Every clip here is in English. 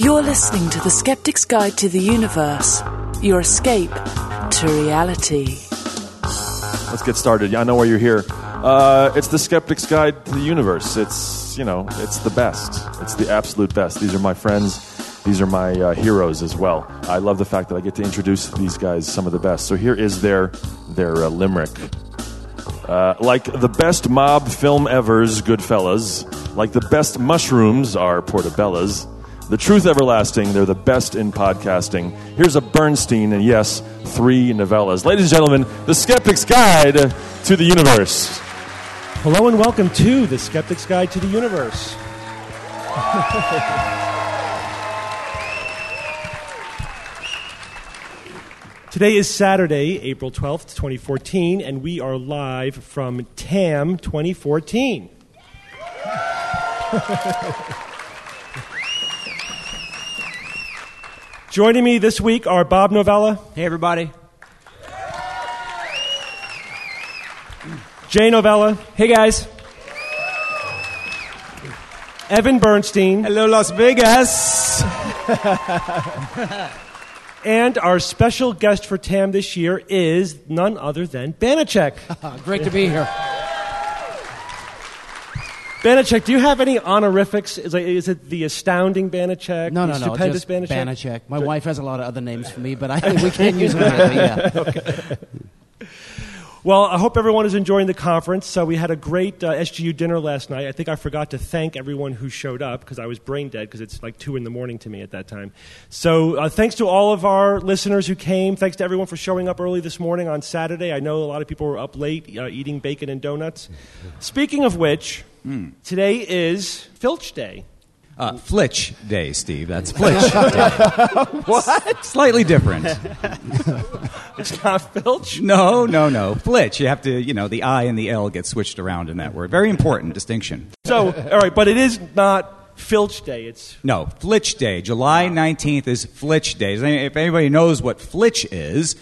You're listening to The Skeptic's Guide to the Universe, your escape to reality. Let's get started. I know why you're here. It's The Skeptic's Guide to the Universe. It's the best. It's the absolute best. These are my friends. These are my heroes as well. I love the fact that I get to introduce these guys, some of the best. So here is their limerick. Like the best mob film ever's Goodfellas, like the best mushrooms are Portobellas, the truth everlasting, they're the best in podcasting. Here's a Bernstein, and yes, 3 novellas. Ladies and gentlemen, The Skeptic's Guide to the Universe. Hello and welcome to The Skeptic's Guide to the Universe. Today is Saturday, April 12th, 2014, and we are live from TAM 2014. Joining me this week are Bob Novella. Hey, everybody. Jay Novella. Hey, guys. Evan Bernstein. Hello, Las Vegas. And our special guest for TAM this year is none other than Banachek. Great to be here. Banachek, do you have any honorifics? Is it the astounding Banachek? No, stupendous just Banachek? Banachek. My wife has a lot of other names for me, but I think we can't use them. Yeah. Okay. Well, I hope everyone is enjoying the conference. So we had a great SGU dinner last night. I think I forgot to thank everyone who showed up because I was brain dead because it's like 2 a.m. to me at that time. So thanks to all of our listeners who came. Thanks to everyone for showing up early this morning on Saturday. I know a lot of people were up late eating bacon and donuts. Speaking of which, today is Filch Day. Flitch Day, Steve. That's Flitch Day. What? Slightly different. It's not Filch? No. Flitch. You have to, the I and the L get switched around in that word. Very important distinction. So, all right, but it is not Filch Day. It's No, Flitch Day. July 19th is Flitch Day. If anybody knows what Flitch is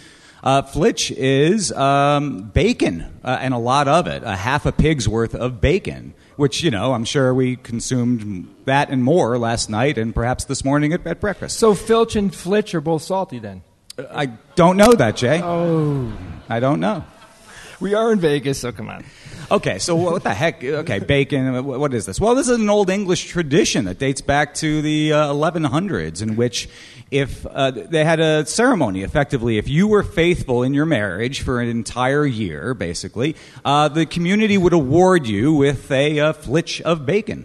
bacon, and a lot of it, half a pig's worth of bacon, which, I'm sure we consumed that and more last night and perhaps this morning at breakfast. So Filch and Flitch are both salty then? I don't know that, Jay. Oh. I don't know. We are in Vegas, so come on. Okay, so what the heck? Okay, bacon, what is this? Well, this is an old English tradition that dates back to the 1100s in which if they had a ceremony, effectively, if you were faithful in your marriage for an entire year, basically, the community would award you with a flitch of bacon.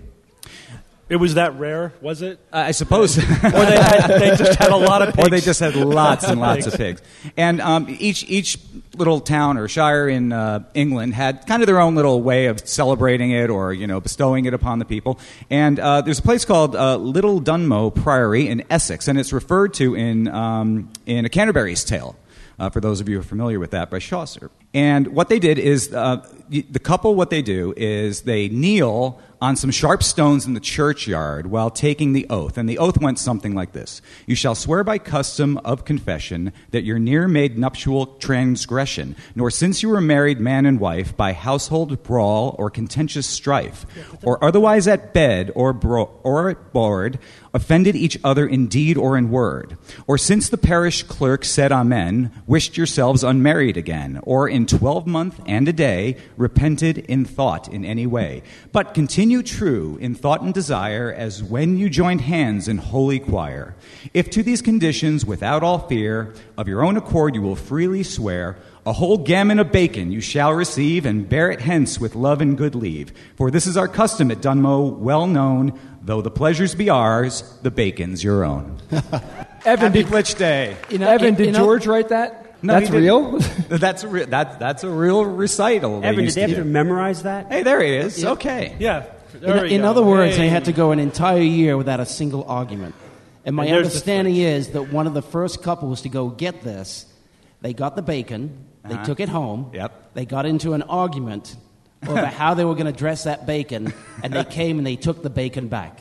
It was that rare, was it? I suppose. Or they just had a lot of pigs. Or they just had lots and lots of pigs. And each little town or shire in England had kind of their own little way of celebrating it or, bestowing it upon the people. And there's a place called Little Dunmow Priory in Essex, and it's referred to in A Canterbury's Tale. For those of you who are familiar with that, by Chaucer. And what they did is, the couple, what they do is they kneel on some sharp stones in the churchyard while taking the oath. And the oath went something like this. You shall swear by custom of confession that your near made nuptial transgression, nor since you were married man and wife by household brawl or contentious strife, or otherwise at bed or at board, offended each other in deed or in word, or since the parish clerk said amen, wished yourselves unmarried again, or in 12-month and a day, repented in thought in any way, but continue true in thought and desire as when you joined hands in holy choir. If to these conditions, without all fear, of your own accord you will freely swear, a whole gammon of bacon you shall receive, and bear it hence with love and good leave. For this is our custom at Dunmow, well known, though the pleasures be ours, the bacon's your own. Evan, Happy Flitch Day. Did George write that? No, that's real? That's a real recital. Evan, did they have to memorize that? Hey, there he is. Yeah. Okay. Yeah. In other words, they had to go an entire year without a single argument. And my understanding is that one of the first couples to go get this, they got the bacon, they took it home, they got into an argument over how they were going to dress that bacon, and they came and they took the bacon back.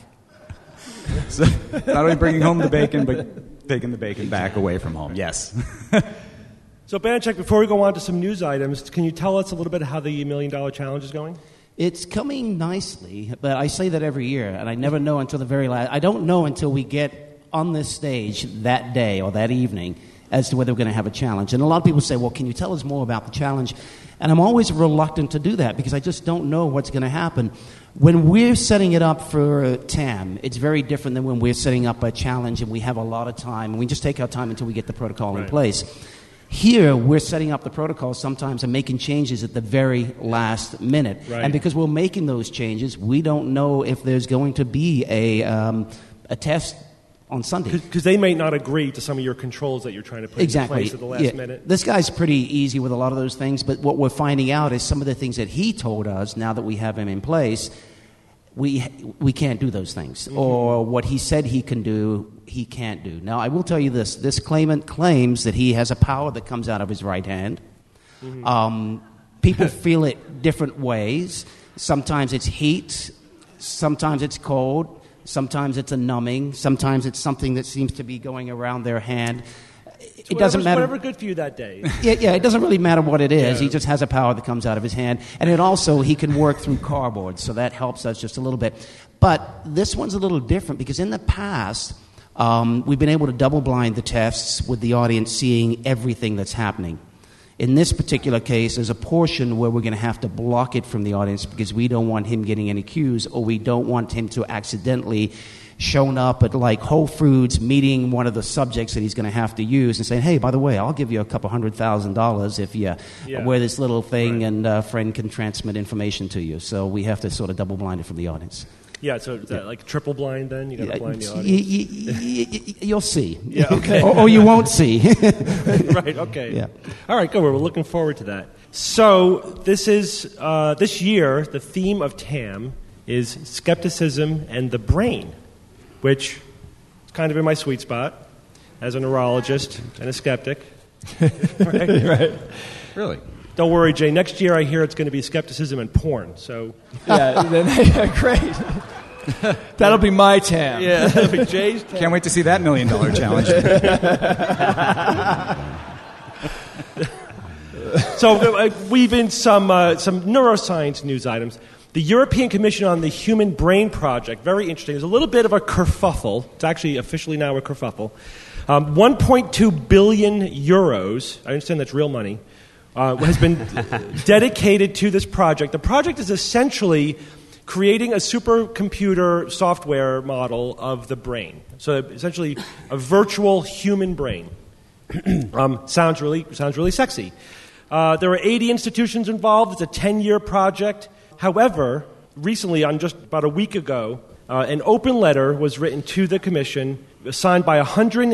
So, not only bringing home the bacon, but taking the bacon back away from home. Yes. So, Banachek, before we go on to some news items, can you tell us a little bit how the $1 Million Challenge is going? It's coming nicely, but I say that every year, and I never know until the very last. I don't know until we get on this stage that day or that evening as to whether we're going to have a challenge. And a lot of people say, well, can you tell us more about the challenge? And I'm always reluctant to do that because I just don't know what's going to happen. When we're setting it up for TAM, it's very different than when we're setting up a challenge and we have a lot of time and we just take our time until we get the protocol in place. Here, we're setting up the protocol sometimes and making changes at the very last minute. Right. And because we're making those changes, we don't know if there's going to be a test on Sunday. Because they may not agree to some of your controls that you're trying to put in place at the last minute. This guy's pretty easy with a lot of those things, but what we're finding out is some of the things that he told us, now that we have him in place, we can't do those things. Mm-hmm. Or what he said he can do, he can't do. Now, I will tell you this. This claimant claims that he has a power that comes out of his right hand. Mm-hmm. People feel it different ways. Sometimes it's heat. Sometimes it's cold. Sometimes it's a numbing. Sometimes it's something that seems to be going around their hand. It doesn't matter. Whatever good for you that day. Yeah, it doesn't really matter what it is. Yeah. He just has a power that comes out of his hand. And it also, he can work through cardboard, so that helps us just a little bit. But this one's a little different because in the past, we've been able to double-blind the tests with the audience seeing everything that's happening. In this particular case, there's a portion where we're going to have to block it from the audience because we don't want him getting any cues or we don't want him to accidentally shown up at like Whole Foods meeting one of the subjects that he's going to have to use and saying, hey, by the way, I'll give you $200,000 if you wear this little thing and a friend can transmit information to you. So we have to sort of double blind it from the audience. Yeah, so is that like triple blind then? You got to blind the audience? You'll see. Yeah, okay. or you won't see. Right, okay. Yeah. All right, good. We're looking forward to that. So this year, the theme of TAM is skepticism and the brain, which is kind of in my sweet spot as a neurologist and a skeptic. Right. Really? Don't worry, Jay. Next year, I hear it's going to be skepticism and porn. So great. That'll be my TAM. Yeah, that'll be Jay's TAM. Can't wait to see that $1 million challenge. So weave in some neuroscience news items. The European Commission on the Human Brain Project, very interesting. There's a little bit of a kerfuffle. It's actually officially now a kerfuffle. 1.2 billion euros, I understand that's real money, has been dedicated to this project. The project is essentially creating a supercomputer software model of the brain. So essentially a virtual human brain. Sounds really sexy. There are 80 institutions involved. It's a 10-year project. However, recently, just about a week ago, an open letter was written to the commission, signed by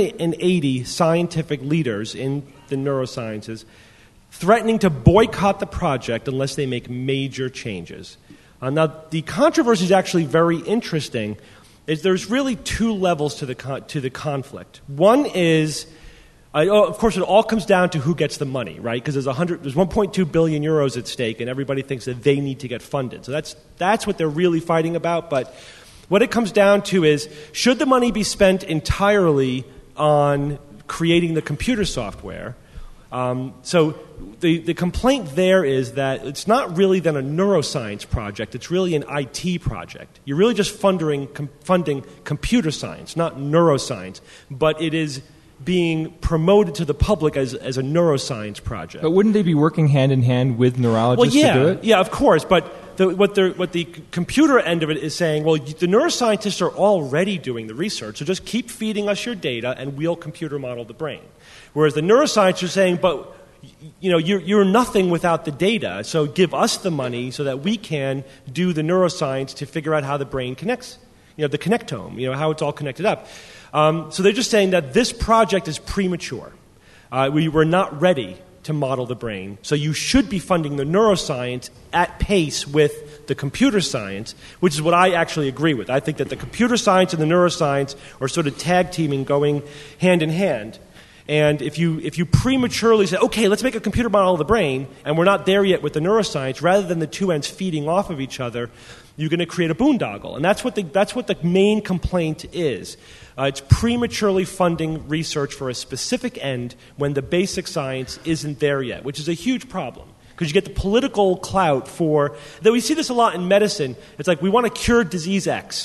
180 scientific leaders in the neurosciences, threatening to boycott the project unless they make major changes. Now, the controversy is actually very interesting. There's really two levels to the conflict. One is, of course, it all comes down to who gets the money, right? Because there's 1.2 billion euros at stake, and everybody thinks that they need to get funded. So that's what they're really fighting about. But what it comes down to is, should the money be spent entirely on creating the computer software? So the complaint there is that it's not really then a neuroscience project. It's really an IT project. You're really just funding computer science, not neuroscience. But it is being promoted to the public as a neuroscience project. But wouldn't they be working hand in hand with neurologists to do it? Yeah, of course. But what the computer end of it is saying, well, the neuroscientists are already doing the research, so just keep feeding us your data and we'll computer model the brain. Whereas the neuroscientists are saying, but you're nothing without the data, so give us the money so that we can do the neuroscience to figure out how the brain connects, the connectome, how it's all connected up. So they're just saying that this project is premature. We were not ready to model the brain, so you should be funding the neuroscience at pace with the computer science, which is what I actually agree with. I think that the computer science and the neuroscience are sort of tag teaming, going hand in hand. And if you prematurely say, okay, let's make a computer model of the brain, and we're not there yet with the neuroscience, rather than the two ends feeding off of each other, you're going to create a boondoggle. And that's what the main complaint is. It's prematurely funding research for a specific end when the basic science isn't there yet, which is a huge problem. Because you get the political clout for... We see this a lot in medicine. It's like, we want to cure disease X.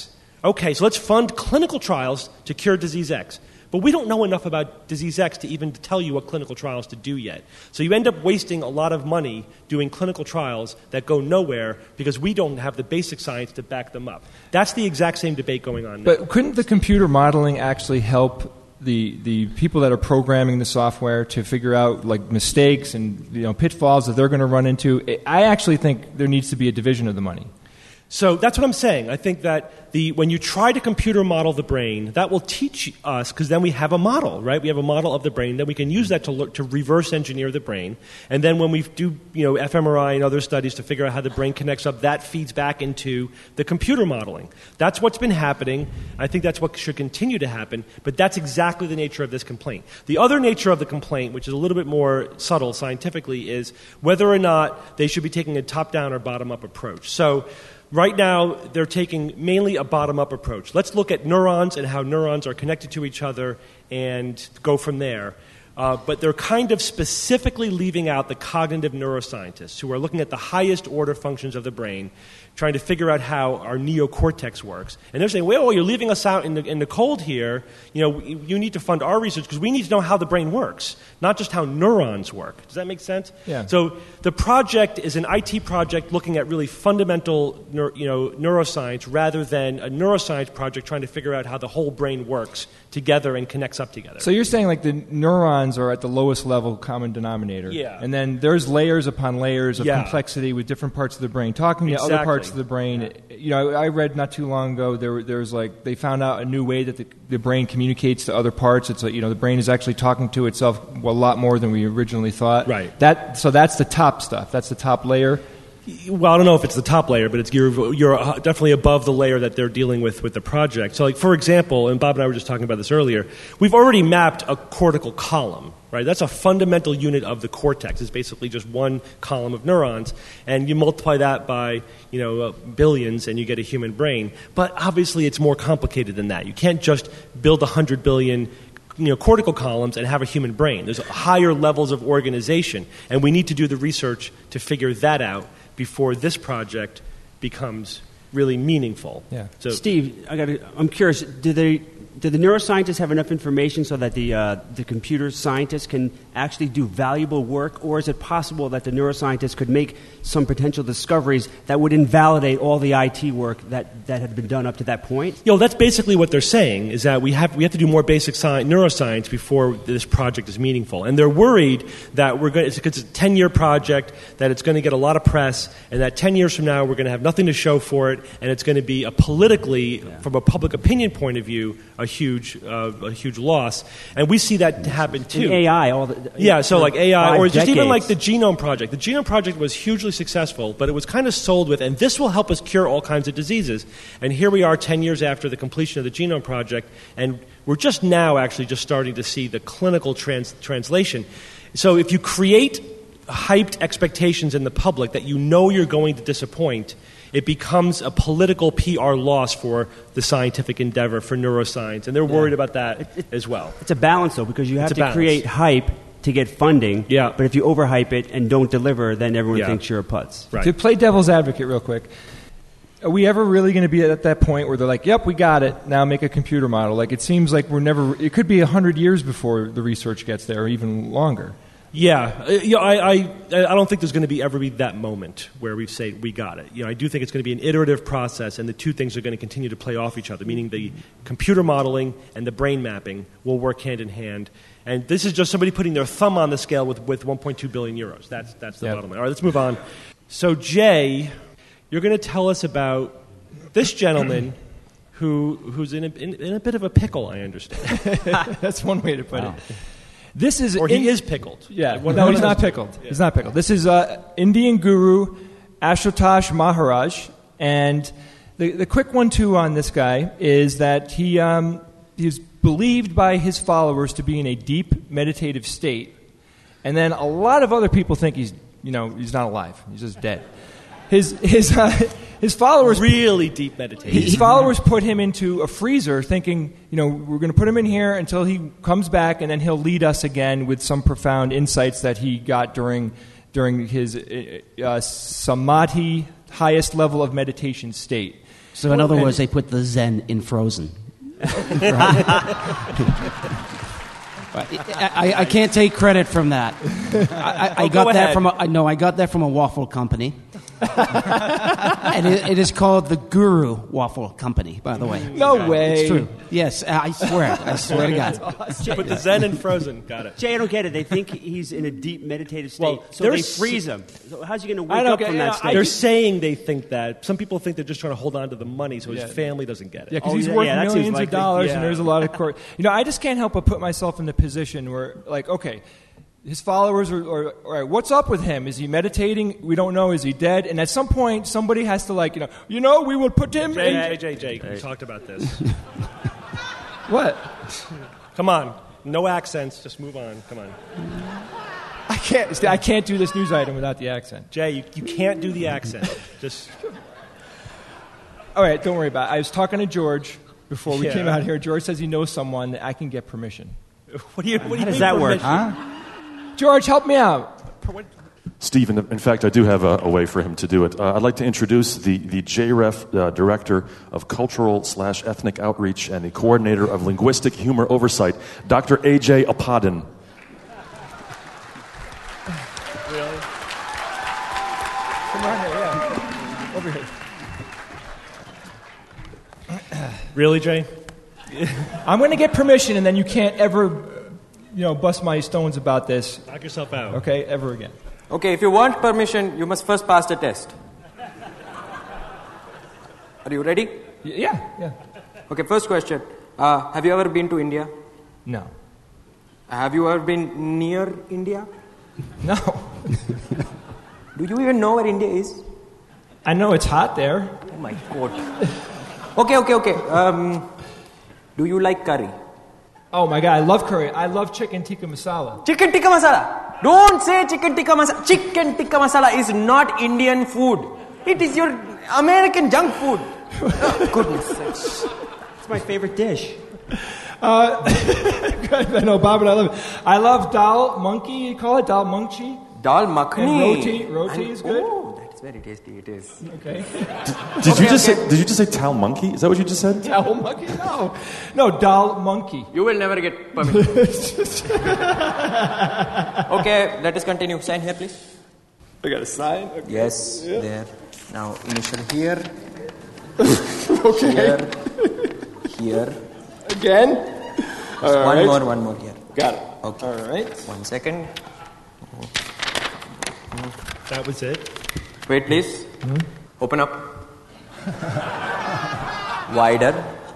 okay, so let's fund clinical trials to cure disease X. But we don't know enough about disease X to even tell you what clinical trials to do yet. So you end up wasting a lot of money doing clinical trials that go nowhere because we don't have the basic science to back them up. That's the exact same debate going on now. But couldn't the computer modeling actually help the people that are programming the software to figure out like mistakes and pitfalls that they're going to run into? I actually think there needs to be a division of the money. So that's what I'm saying. I think that when you try to computer model the brain, that will teach us, because then we have a model, right? We have a model of the brain. Then we can use that to reverse engineer the brain. And then when we do fMRI and other studies to figure out how the brain connects up, that feeds back into the computer modeling. That's what's been happening. I think that's what should continue to happen. But that's exactly the nature of this complaint. The other nature of the complaint, which is a little bit more subtle scientifically, is whether or not they should be taking a top-down or bottom-up approach. So right now, they're taking mainly a bottom-up approach. Let's look at neurons and how neurons are connected to each other and go from there. But they're kind of specifically leaving out the cognitive neuroscientists who are looking at the highest order functions of the brain, trying to figure out how our neocortex works. And they're saying, well, you're leaving us out in the cold here. You need to fund our research because we need to know how the brain works, not just how neurons work. Does that make sense? Yeah. So the project is an IT project looking at really fundamental neuroscience rather than a neuroscience project trying to figure out how the whole brain works together and connects up together. So you're saying like the neurons are at the lowest level common denominator. Yeah. And then there's layers upon layers of complexity with different parts of the brain. Talking to other parts of the brain. Yeah. I read not too long ago there was like they found out a new way that the brain communicates to other parts. It's like, the brain is actually talking to itself a lot more than we originally thought. Right. So that's the top stuff. That's the top layer. Well, I don't know if it's the top layer, but you're definitely above the layer that they're dealing with the project. So, like, for example, and Bob and I were just talking about this earlier, we've already mapped a cortical column, right? That's a fundamental unit of the cortex. It's basically just one column of neurons, and you multiply that by, billions, and you get a human brain. But obviously, it's more complicated than that. You can't just build 100 billion cortical columns and have a human brain. There's higher levels of organization, and we need to do the research to figure that out before this project becomes really meaningful. Yeah. So, Steve, I'm curious. Do the neuroscientists have enough information so that the computer scientists can actually do valuable work, or is it possible that the neuroscientists could make some potential discoveries that would invalidate all the IT work that had been done up to that point? That's basically what they're saying, is that we have to do more basic neuroscience before this project is meaningful. And they're worried that it's a 10-year project, that it's going to get a lot of press, and that 10 years from now we're going to have nothing to show for it, and it's going to be from a public opinion point of view, a huge loss. And we see that happen too. In AI, so like AI, or just decades. even like the Genome Project. The Genome Project was hugely successful, but it was kind of sold with, and this will help us cure all kinds of diseases. And here we are 10 years after the completion of the Genome Project, and we're just now actually just starting to see the clinical translation. So if you create hyped expectations in the public that you're going to disappoint, it becomes a political PR loss for the scientific endeavor, for neuroscience, and they're worried about that as well. It's a balance, though, because you have to create hype to get funding, but if you overhype it and don't deliver, then everyone thinks you're a putz. Right. To play devil's advocate real quick, are we ever really going to be at that point where they're like, yep, we got it, now make a computer model? Like, it seems like it could be 100 years before the research gets there, or even longer. Yeah, I don't think there's going to ever be that moment where we say we got it. I do think it's going to be an iterative process, and the two things are going to continue to play off each other, meaning the computer modeling and the brain mapping will work hand in hand. And this is just somebody putting their thumb on the scale with 1.2 billion euros. That's the bottom line. All right, let's move on. So, Jay, you're going to tell us about this gentleman who's in a bit of a pickle, I understand. That's one way to put it. He is pickled. Yeah. No, he's not pickled. Yeah. He's not pickled. This is Indian guru Ashutosh Maharaj, and the quick 1-2 on this guy is that he's believed by his followers to be in a deep meditative state, and then a lot of other people think he's not alive. He's just dead. His followers really deep meditation. His followers put him into a freezer, thinking, we're going to put him in here until he comes back, and then he'll lead us again with some profound insights that he got during his samadhi, highest level of meditation state. So in other words, they put the Zen in Frozen. I can't take credit from that. I got that from I got that from a waffle company. And it is called the Guru Waffle Company, by the way. No way. It's true. Yes, I swear to God. Awesome. Put the Zen in Frozen. Got it. Jay, I don't get it. They think he's in a deep meditative state, Well, so they freeze him. So how's he going to wake up from that state? They're saying they think that. Some people think they're just trying to hold on to the money so his family doesn't get it. Yeah, because he's worth millions of dollars, and there's a lot of court. I just can't help but put myself in the position where, like, okay, his followers are, all right, what's up with him? Is he meditating? We don't know. Is he dead? And at some point, somebody has to, like, we will put him in. Jay, we talked about this. What? Come on. No accents. Just move on. Come on. I can't do this news item without the accent. Jay, you can't do the accent. Just. All right, don't worry about it. I was talking to George before we came out here. George says he knows someone that I can get permission. What do you How does that work? Huh? George, help me out. Steve, in fact, I do have a way for him to do it. I'd like to introduce the JREF Director of Cultural/Ethnic Outreach and the Coordinator of Linguistic Humor Oversight, Dr. A.J. Apadin. Really? Come on here, yeah. Over here. Really, Jay? I'm going to get permission, and then you can't ever, bust my stones about this. Knock yourself out. Okay, ever again. Okay, if you want permission, you must first pass the test. Are you ready? Yeah. Okay, first question. Have you ever been to India? No. Have you ever been near India? No. Do you even know where India is? I know it's hot there. Oh my God. Okay. Do you like curry? Oh my God, I love curry. I love chicken tikka masala. Chicken tikka masala. Don't say chicken tikka masala. Chicken tikka masala is not Indian food. It is your American junk food. Oh, goodness sakes. It's my favorite dish. I know, Bob, and I love it. I love dal monkey, you call it? Dal monkey? Dal makhni. Roti is good. Oh, that's very tasty, it is. Okay. Did you just say Tal Monkey? Is that what you just said? Dal monkey? No, dal monkey. You will never get permission. Okay, let us continue. Sign here, please. I got a sign? Okay. Yes, there. Now, initial here. Okay. Here. Again? One more here. Got it. Okay. All right. 1 second. That was it. Wait, please. Open up. Wider.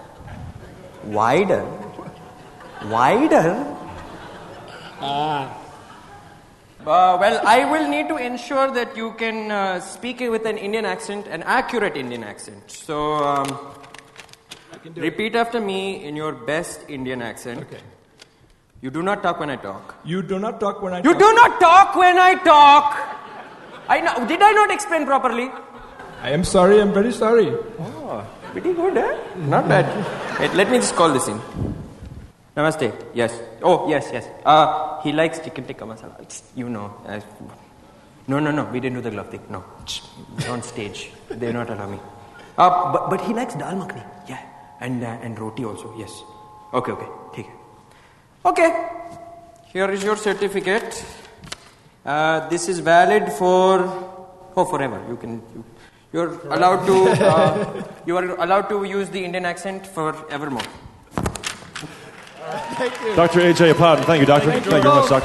Well, I will need to ensure that you can speak it with an Indian accent, an accurate Indian accent. So, repeat after me in your best Indian accent. Okay. You do not talk when I talk. You do not talk when I You talk. do not talk when I talk. Did I not explain properly? I am sorry. I'm very sorry. Oh, pretty good, eh? Not bad. Wait, let me just call this in. Namaste. Yes. Oh, yes. He likes chicken tikka masala. No. We didn't do the glove thing. No. On stage. They will not allow me. But he likes dal makhni. Yeah. And roti also. Yes. Okay. Take it. Okay. Here is your certificate. This is valid for forever. You're allowed to you are allowed to use the Indian accent forevermore. Thank you. Dr. A.J. Apadin. Thank you, Doctor. Thank you very much, Doctor.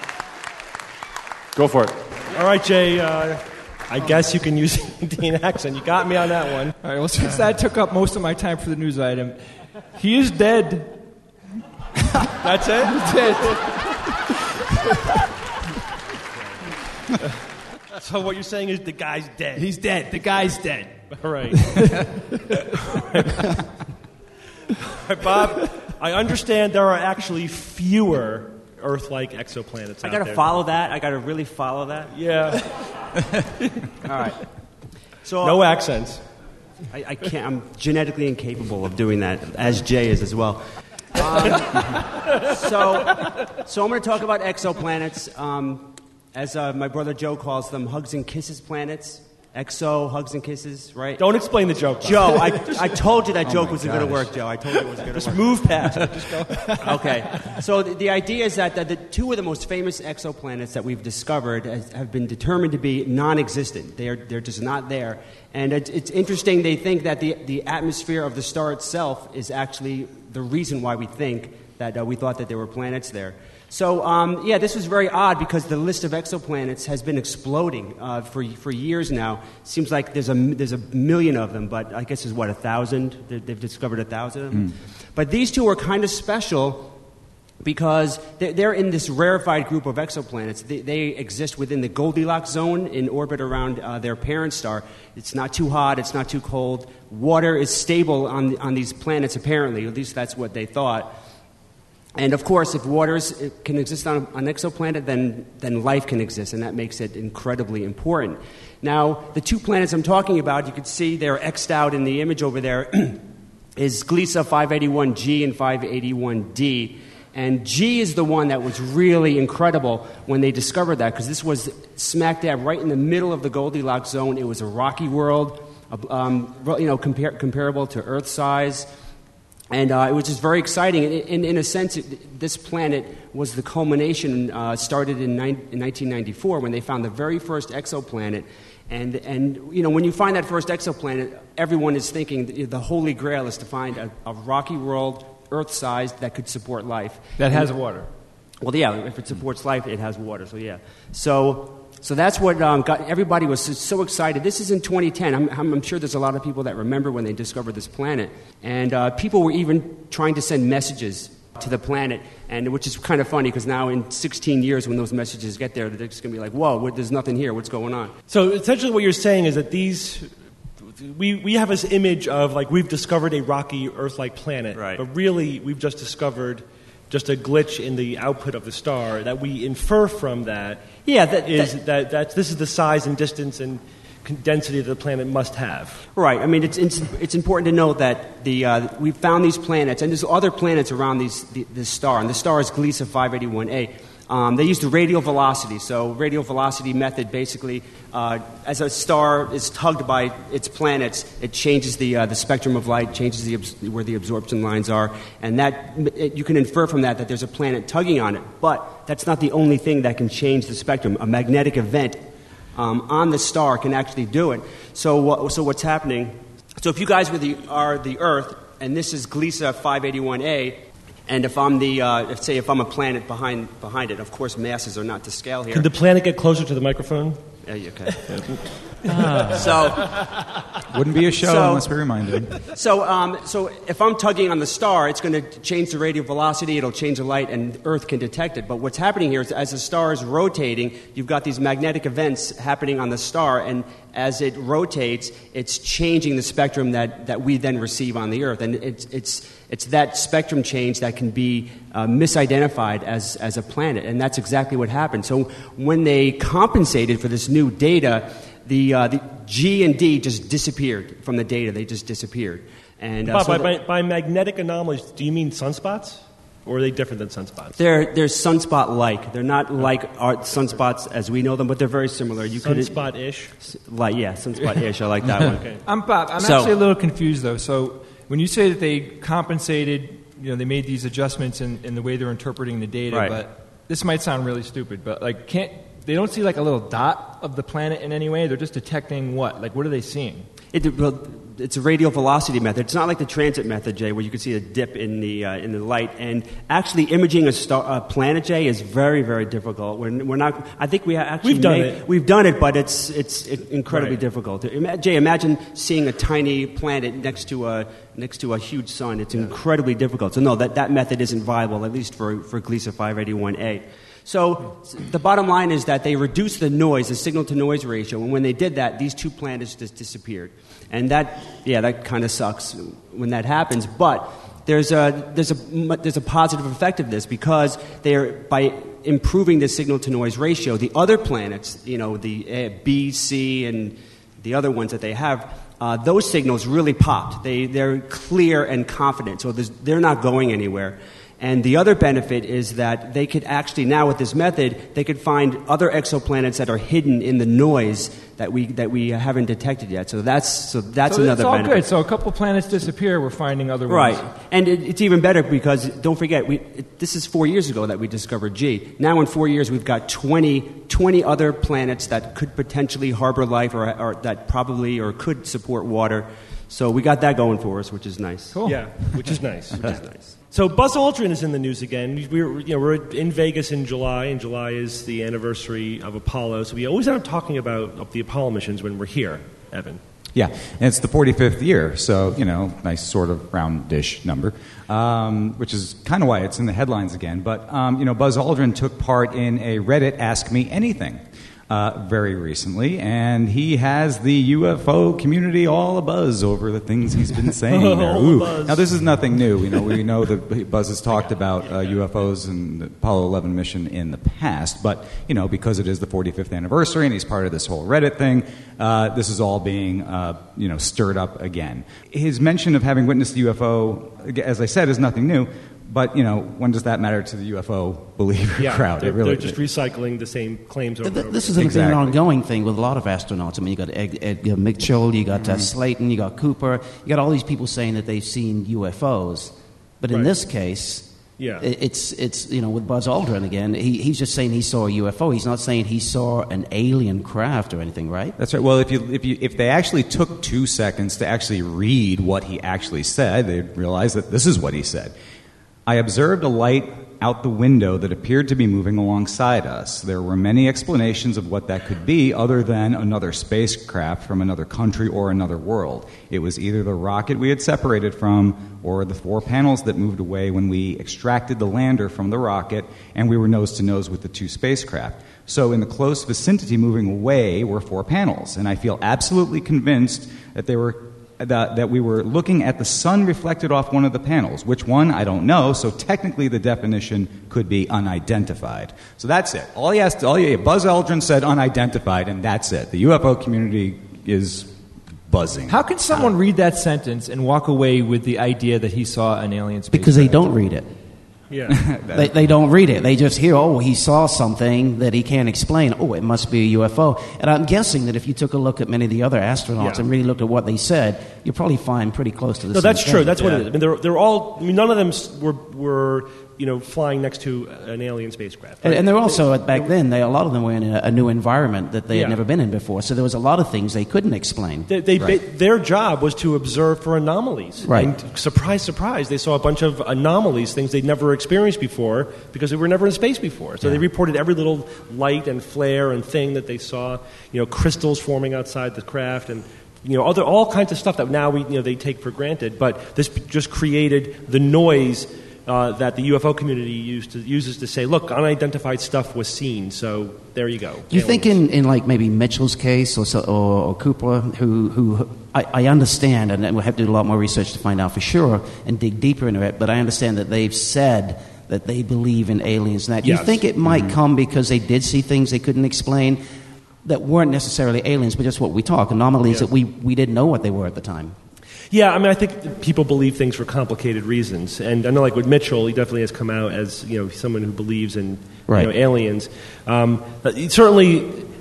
Go for it. All right, Jay. I guess you can use the Indian accent. You got me on that one. All right, well, since that took up most of my time for the news item, he is dead. That's it? He's dead. So what you're saying is the guy's dead. He's dead. The guy's dead. All right. All right, Bob, I understand there are actually fewer Earth-like exoplanets out there. I got to follow that. I got to really follow that. Yeah. All right. So no accents. I can't. I'm genetically incapable of doing that, as Jay is as well. So I'm going to talk about exoplanets. As my brother Joe calls them, hugs and kisses planets. XO, hugs and kisses, right? Don't explain the joke. Joe, I told you that joke wasn't going to work, Joe. I told you it wasn't going to work. Just move past it. Just go. Okay. So the idea is that the two of the most famous exoplanets that we've discovered have been determined to be non-existent. They're just not there. And it's interesting. They think that the atmosphere of the star itself is actually the reason why we think that we thought that there were planets there. So, this was very odd because the list of exoplanets has been exploding for years now. Seems like there's a million of them, but I guess there's, 1,000? They've discovered 1,000 of them. But these two are kind of special because they're in this rarefied group of exoplanets. They exist within the Goldilocks zone in orbit around their parent star. It's not too hot, it's not too cold. Water is stable on these planets, apparently. At least that's what they thought. And of course, if water can exist on an exoplanet, then life can exist, and that makes it incredibly important. Now, the two planets I'm talking about, you can see they're X'd out in the image over there, is Gliese 581G and 581D. And G is the one that was really incredible when they discovered that, because this was smack dab right in the middle of the Goldilocks zone. It was a rocky world, comparable to Earth size. And it was just very exciting. In a sense, this planet was the culmination, started in 1994 when they found the very first exoplanet. And when you find that first exoplanet, everyone is thinking the holy grail is to find a rocky world, Earth-sized, that could support life. That has water. Well, yeah, if it supports life, it has water, so yeah. So that's what got everybody was so excited. This is in 2010. I'm sure there's a lot of people that remember when they discovered this planet. And people were even trying to send messages to the planet, and which is kind of funny because now in 16 years when those messages get there, they're just going to be like, whoa, there's nothing here. What's going on? So essentially what you're saying is that we have this image of like we've discovered a rocky Earth-like planet, right. But really we've just discovered just a glitch in the output of the star that we infer from that. Yeah, that this is the size and distance and density that the planet must have. Right. I mean, it's important to note that we found these planets, and there's other planets around this star, and the star is Gliese 581A. They use the radial velocity. So radial velocity method basically, as a star is tugged by its planets, it changes the spectrum of light, changes where the absorption lines are, and you can infer from that there's a planet tugging on it. But that's not the only thing that can change the spectrum. A magnetic event on the star can actually do it. So what's happening? So if you guys are the Earth, and this is Gliese 581A. And if I'm if I'm a planet behind it, of course masses are not to scale here. Could the planet get closer to the microphone? Yeah, okay. So wouldn't be a show unless we reminded. So if I'm tugging on the star, it's going to change the radial velocity. It'll change the light, and Earth can detect it. But what's happening here is, as the star is rotating, you've got these magnetic events happening on the star, and as it rotates, it's changing the spectrum that we then receive on the Earth, and it's that spectrum change that can be misidentified as a planet, and that's exactly what happened. So when they compensated for this new data, the G and D just disappeared from the data. They just disappeared. And Bob, by magnetic anomalies, do you mean sunspots? Or are they different than sunspots? They're sunspot-like. They're not like our sunspots as we know them, but they're very similar. Sunspot-ish? Sunspot-ish. I like that one. Okay. Bob, I'm actually a little confused, though. So when you say that they compensated, they made these adjustments in the way they're interpreting the data, right. But this might sound really stupid, but they don't see like a little dot of the planet in any way? They're just detecting what? Like, what are they seeing? It's a radial velocity method. It's not like the transit method, Jay, where you can see a dip in the light. And actually, imaging a planet, Jay, is very, very difficult. We're not. I think we've done it. We've done it, but it's incredibly difficult. Jay, imagine seeing a tiny planet next to a huge sun. It's incredibly difficult. So no, that method isn't viable, at least for Gliese 581A. So the bottom line is that they reduced the noise, the signal-to-noise ratio, and when they did that, these two planets just disappeared. And that kind of sucks when that happens. But there's a positive effect of this because by improving the signal-to-noise ratio, the other planets, the B, C, and the other ones that they have, those signals really popped. They're clear and confident, so they're not going anywhere. And the other benefit is that they could actually, now with this method, they could find other exoplanets that are hidden in the noise that we haven't detected yet. So that's another it's all benefit. good. So a couple planets disappear, we're finding other ones. Right. And it's even better because, don't forget, this is 4 years ago that we discovered G. Now in 4 years, we've got 20 other planets that could potentially harbor life or that probably or could support water. So we got that going for us, which is nice. Cool. Yeah, which is nice. So Buzz Aldrin is in the news again. We're in Vegas in July, and July is the anniversary of Apollo. So we always end up talking about the Apollo missions when we're here, Evan. Yeah, and it's the 45th year, so, nice sort of roundish number, which is kind of why it's in the headlines again. But, Buzz Aldrin took part in a Reddit Ask Me Anything very recently, and he has the UFO community all abuzz over the things he's been saying there. Now, this is nothing new. We know that Buzz has talked about UFOs and the Apollo 11 mission in the past, but, because it is the 45th anniversary and he's part of this whole Reddit thing, this is all being, stirred up again. His mention of having witnessed the UFO, as I said, is nothing new. But, when does that matter to the UFO believer crowd? They're just recycling the same claims over and over. This is an ongoing thing with a lot of astronauts. I mean, you got Edgar Mitchell, you got Slayton, you got Cooper. You got all these people saying that they've seen UFOs. But in this case, it's with Buzz Aldrin again, he's just saying he saw a UFO. He's not saying he saw an alien craft or anything, right? That's right. Well, if they actually took 2 seconds to actually read what he actually said, they'd realize that this is what he said. I observed a light out the window that appeared to be moving alongside us. There were many explanations of what that could be other than another spacecraft from another country or another world. It was either the rocket we had separated from or the 4 panels that moved away when we extracted the lander from the rocket and we were nose to nose with the 2 spacecraft. So in the close vicinity moving away were 4 panels, and I feel absolutely convinced that that we were looking at the sun reflected off one of the panels. Which one? I don't know. So technically the definition could be unidentified. So that's it. Buzz Aldrin said unidentified, and that's it. The UFO community is buzzing. How can someone read that sentence and walk away with the idea that he saw an alien spacecraft? Because they don't read it. Yeah. They don't read it. They just hear, he saw something that he can't explain. Oh, it must be a UFO. And I'm guessing that if you took a look at many of the other astronauts and really looked at what they said, you'll probably find pretty close to the same thing. No, that's true. That's what it is. I mean, they're all. I mean, none of them were flying next to an alien spacecraft. Right? And they're also, back then, a lot of them were in a new environment that they had never been in before. So there was a lot of things they couldn't explain. Their job was to observe for anomalies. Right. And surprise, surprise, they saw a bunch of anomalies, things they'd never experienced before because they were never in space before. So they reported every little light and flare and thing that they saw, crystals forming outside the craft and all kinds of stuff that now they take for granted. But this just created the noise that the UFO community uses to say, look, unidentified stuff was seen, so there you go. Do you think in like maybe Mitchell's case or Cooper, who I understand, and we'll have to do a lot more research to find out for sure and dig deeper into it, but I understand that they've said that they believe in aliens and that. Do you think it might come because they did see things they couldn't explain that weren't necessarily aliens, but just what we talk, anomalies that we didn't know what they were at the time? Yeah, I mean, I think people believe things for complicated reasons, and I know, like with Mitchell, he definitely has come out as someone who believes in aliens. Certainly,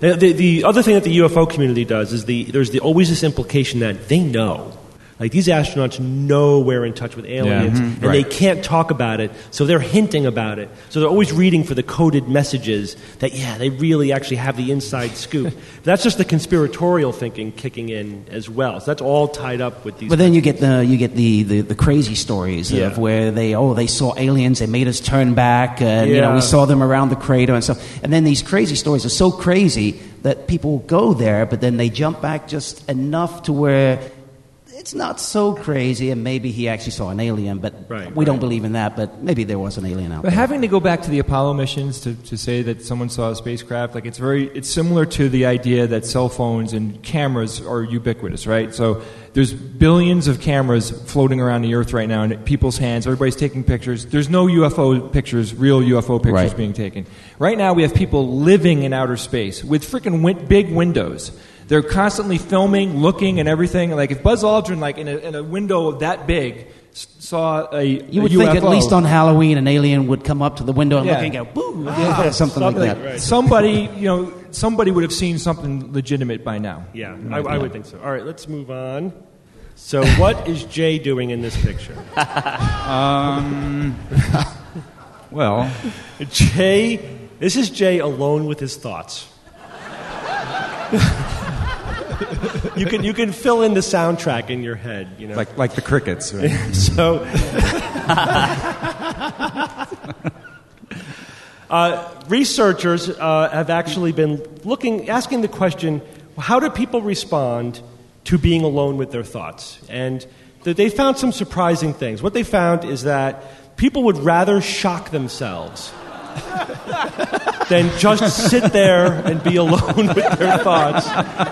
the other thing that the UFO community does is there's always this implication that they know. Like, these astronauts know we're in touch with aliens, and they can't talk about it, so they're hinting about it. So they're always reading for the coded messages that, they really actually have the inside scoop. That's just the conspiratorial thinking kicking in as well. So that's all tied up with these. But then you get the crazy stories of where they saw aliens, they made us turn back, and we saw them around the crater and stuff. And then these crazy stories are so crazy that people go there, but then they jump back just enough to where it's not so crazy, and maybe he actually saw an alien, but we don't believe in that, but maybe there was an alien out there. But having to go back to the Apollo missions to say that someone saw a spacecraft, like it's similar to the idea that cell phones and cameras are ubiquitous, right? So there's billions of cameras floating around the Earth right now in people's hands. Everybody's taking pictures. There's no UFO pictures, real UFO pictures being taken. Right now we have people living in outer space with freaking big windows. They're constantly filming, looking, and everything. Like, if Buzz Aldrin, like in a window that big, saw a You would UFO. think at least on Halloween an alien would come up to the window and Yeah. look and go, boo, something like that. Right. Somebody would have seen something legitimate by now. Yeah, I would think so. All right, let's move on. So what is Jay doing in this picture? Well, Jay, this is Jay alone with his thoughts. You can fill in the soundtrack in your head, you know. like the crickets. Right? So, researchers have actually been asking the question: how do people respond to being alone with their thoughts? And they found some surprising things. What they found is that people would rather shock themselves than just sit there and be alone with their thoughts.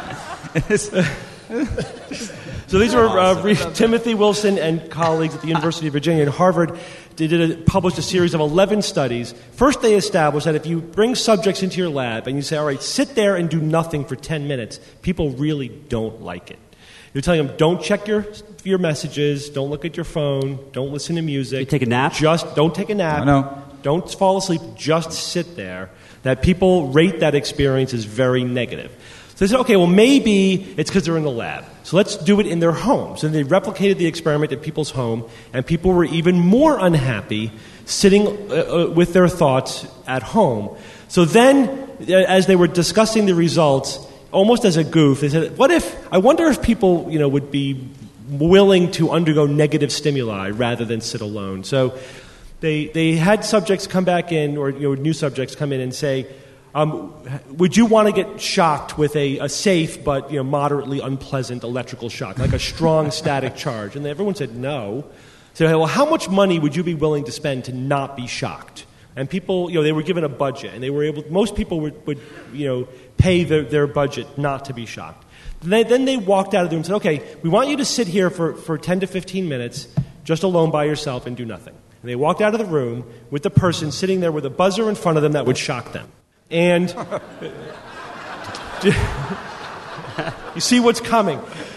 So these were Timothy Wilson and colleagues at the University of Virginia and Harvard. They published a series of 11 studies. First, they established that if you bring subjects into your lab and you say, all right, sit there and do nothing for 10 minutes, people really don't like it. You're telling them, don't check your messages, don't look at your phone, don't listen to music. You take a nap? Just don't take a nap. No. Don't fall asleep, just sit there. That people rate that experience as very negative. So they said, okay, well, maybe it's because they're in the lab. So let's do it in their homes. And they replicated the experiment at people's home, and people were even more unhappy sitting with their thoughts at home. So then, as they were discussing the results, almost as a goof, they said, I wonder if people, would be willing to undergo negative stimuli rather than sit alone. So they had subjects come back in, or new subjects come in and say, would you want to get shocked with a safe but moderately unpleasant electrical shock, like a strong static charge? And everyone said no. So, well, how much money would you be willing to spend to not be shocked? And people, they were given a budget, and they were able. Most people would pay their budget not to be shocked. Then they walked out of the room and said, okay, we want you to sit here for 10 to 15 minutes, just alone by yourself and do nothing. And they walked out of the room with the person sitting there with a buzzer in front of them that would shock them. And you see what's coming.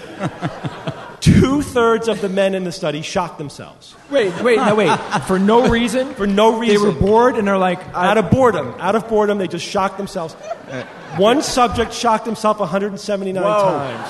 2/3 of the men in the study shocked themselves. Wait. For no reason? For no reason. They were bored and they're like... Out of boredom, they just shocked themselves. One subject shocked himself 179 times.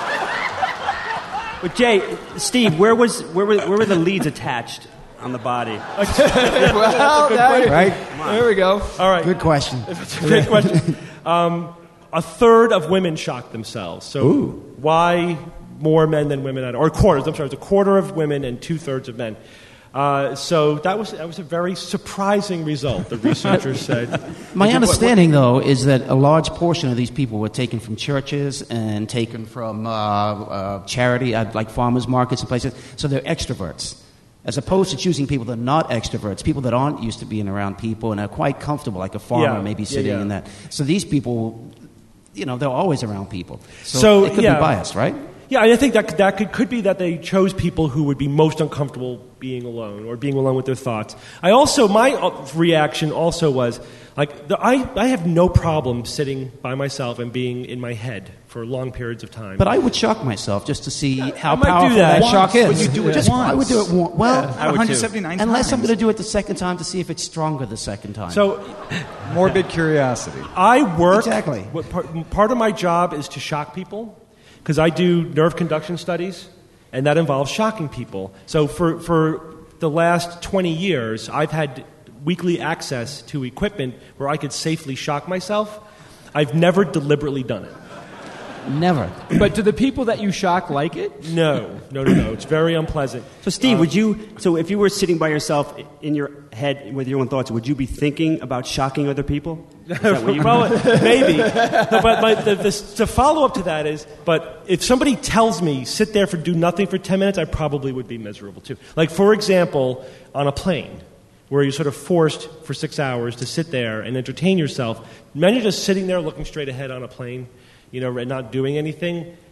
But Jay, Steve, where were the leads attached on the body? Right? There we go. All right. Good question. Great question. 1/3 of women shocked themselves. So why more men than women? Or quarters. I'm sorry. It's 1/4 of women and 2/3 of men. So that was a very surprising result, the researchers said. My understanding, though, is that a large portion of these people were taken from churches and taken from charity, like farmers markets and places. So they're extroverts, as opposed to choosing people that are not extroverts, people that aren't used to being around people and are quite comfortable, like a farmer maybe sitting in that. So these people, they're always around people. So it could be biased, right? Yeah, I think that could be that they chose people who would be most uncomfortable being alone or being alone with their thoughts. My reaction also was, I have no problem sitting by myself and being in my head for long periods of time. But I would shock myself just to see how might do powerful that. that shock is. But you do it once. I would do it once. Well, 179 times. unless I'm going to do it the second time to see if it's stronger the second time. So, Morbid curiosity. I work... Exactly. Part of my job is to shock people, because I do nerve conduction studies, and that involves shocking people. So for the last 20 years, I've had weekly access to equipment where I could safely shock myself. I've never deliberately done it. Never. But do the people that you shock like it? No. It's very unpleasant. So, Steve, if you were sitting by yourself in your head with your own thoughts, would you be thinking about shocking other people? Is that what you Well, maybe. No, but the follow-up to that is, but if somebody tells me, sit there do nothing for 10 minutes, I probably would be miserable too. Like, for example, on a plane, where you're sort of forced for 6 hours to sit there and entertain yourself. Imagine just sitting there looking straight ahead on a plane, and not doing anything.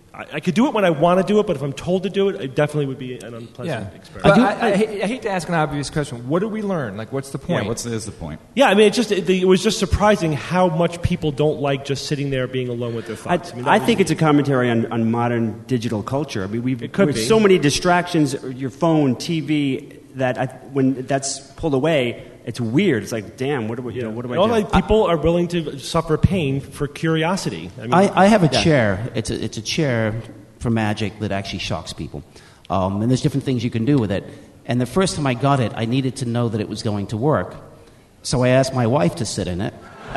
I could do it when I want to do it, but if I'm told to do it, it definitely would be an unpleasant experience. But I hate to ask an obvious question. What do we learn? Like, what's the point? Yeah, is the point? Yeah, I mean, it was just surprising how much people don't like just sitting there being alone with their thoughts. I think it's a commentary on modern digital culture. I mean, we've so many distractions, your phone, TV, that when that's pulled away, it's weird. It's like, damn, what do I do? Like people are willing to suffer pain for curiosity. I mean, I have a chair. It's a chair for magic that actually shocks people. And there's different things you can do with it. And the first time I got it, I needed to know that it was going to work. So I asked my wife to sit in it.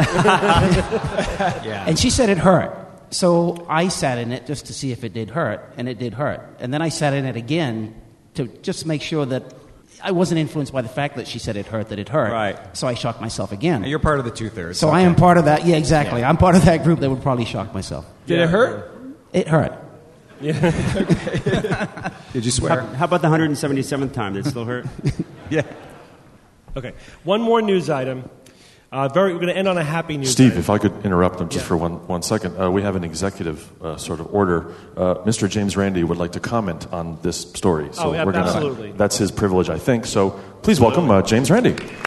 And she said it hurt. So I sat in it just to see if it did hurt, and it did hurt. And then I sat in it again to just make sure that I wasn't influenced by the fact that she said it hurt, Right. So I shocked myself again. You're part of the 2/3. So I am part of that. Yeah, exactly. Yeah. I'm part of that group that would probably shock myself. Did it hurt? It hurt. Yeah. Did you swear? How about the 177th time? Did it still hurt? Yeah. Okay. One more news item. We're going to end on a happy news. Steve, if I could interrupt him just for one second. We have an executive sort of order. Mr. James Randi would like to comment on this story. So absolutely. That's his privilege, I think. So please welcome James Randi.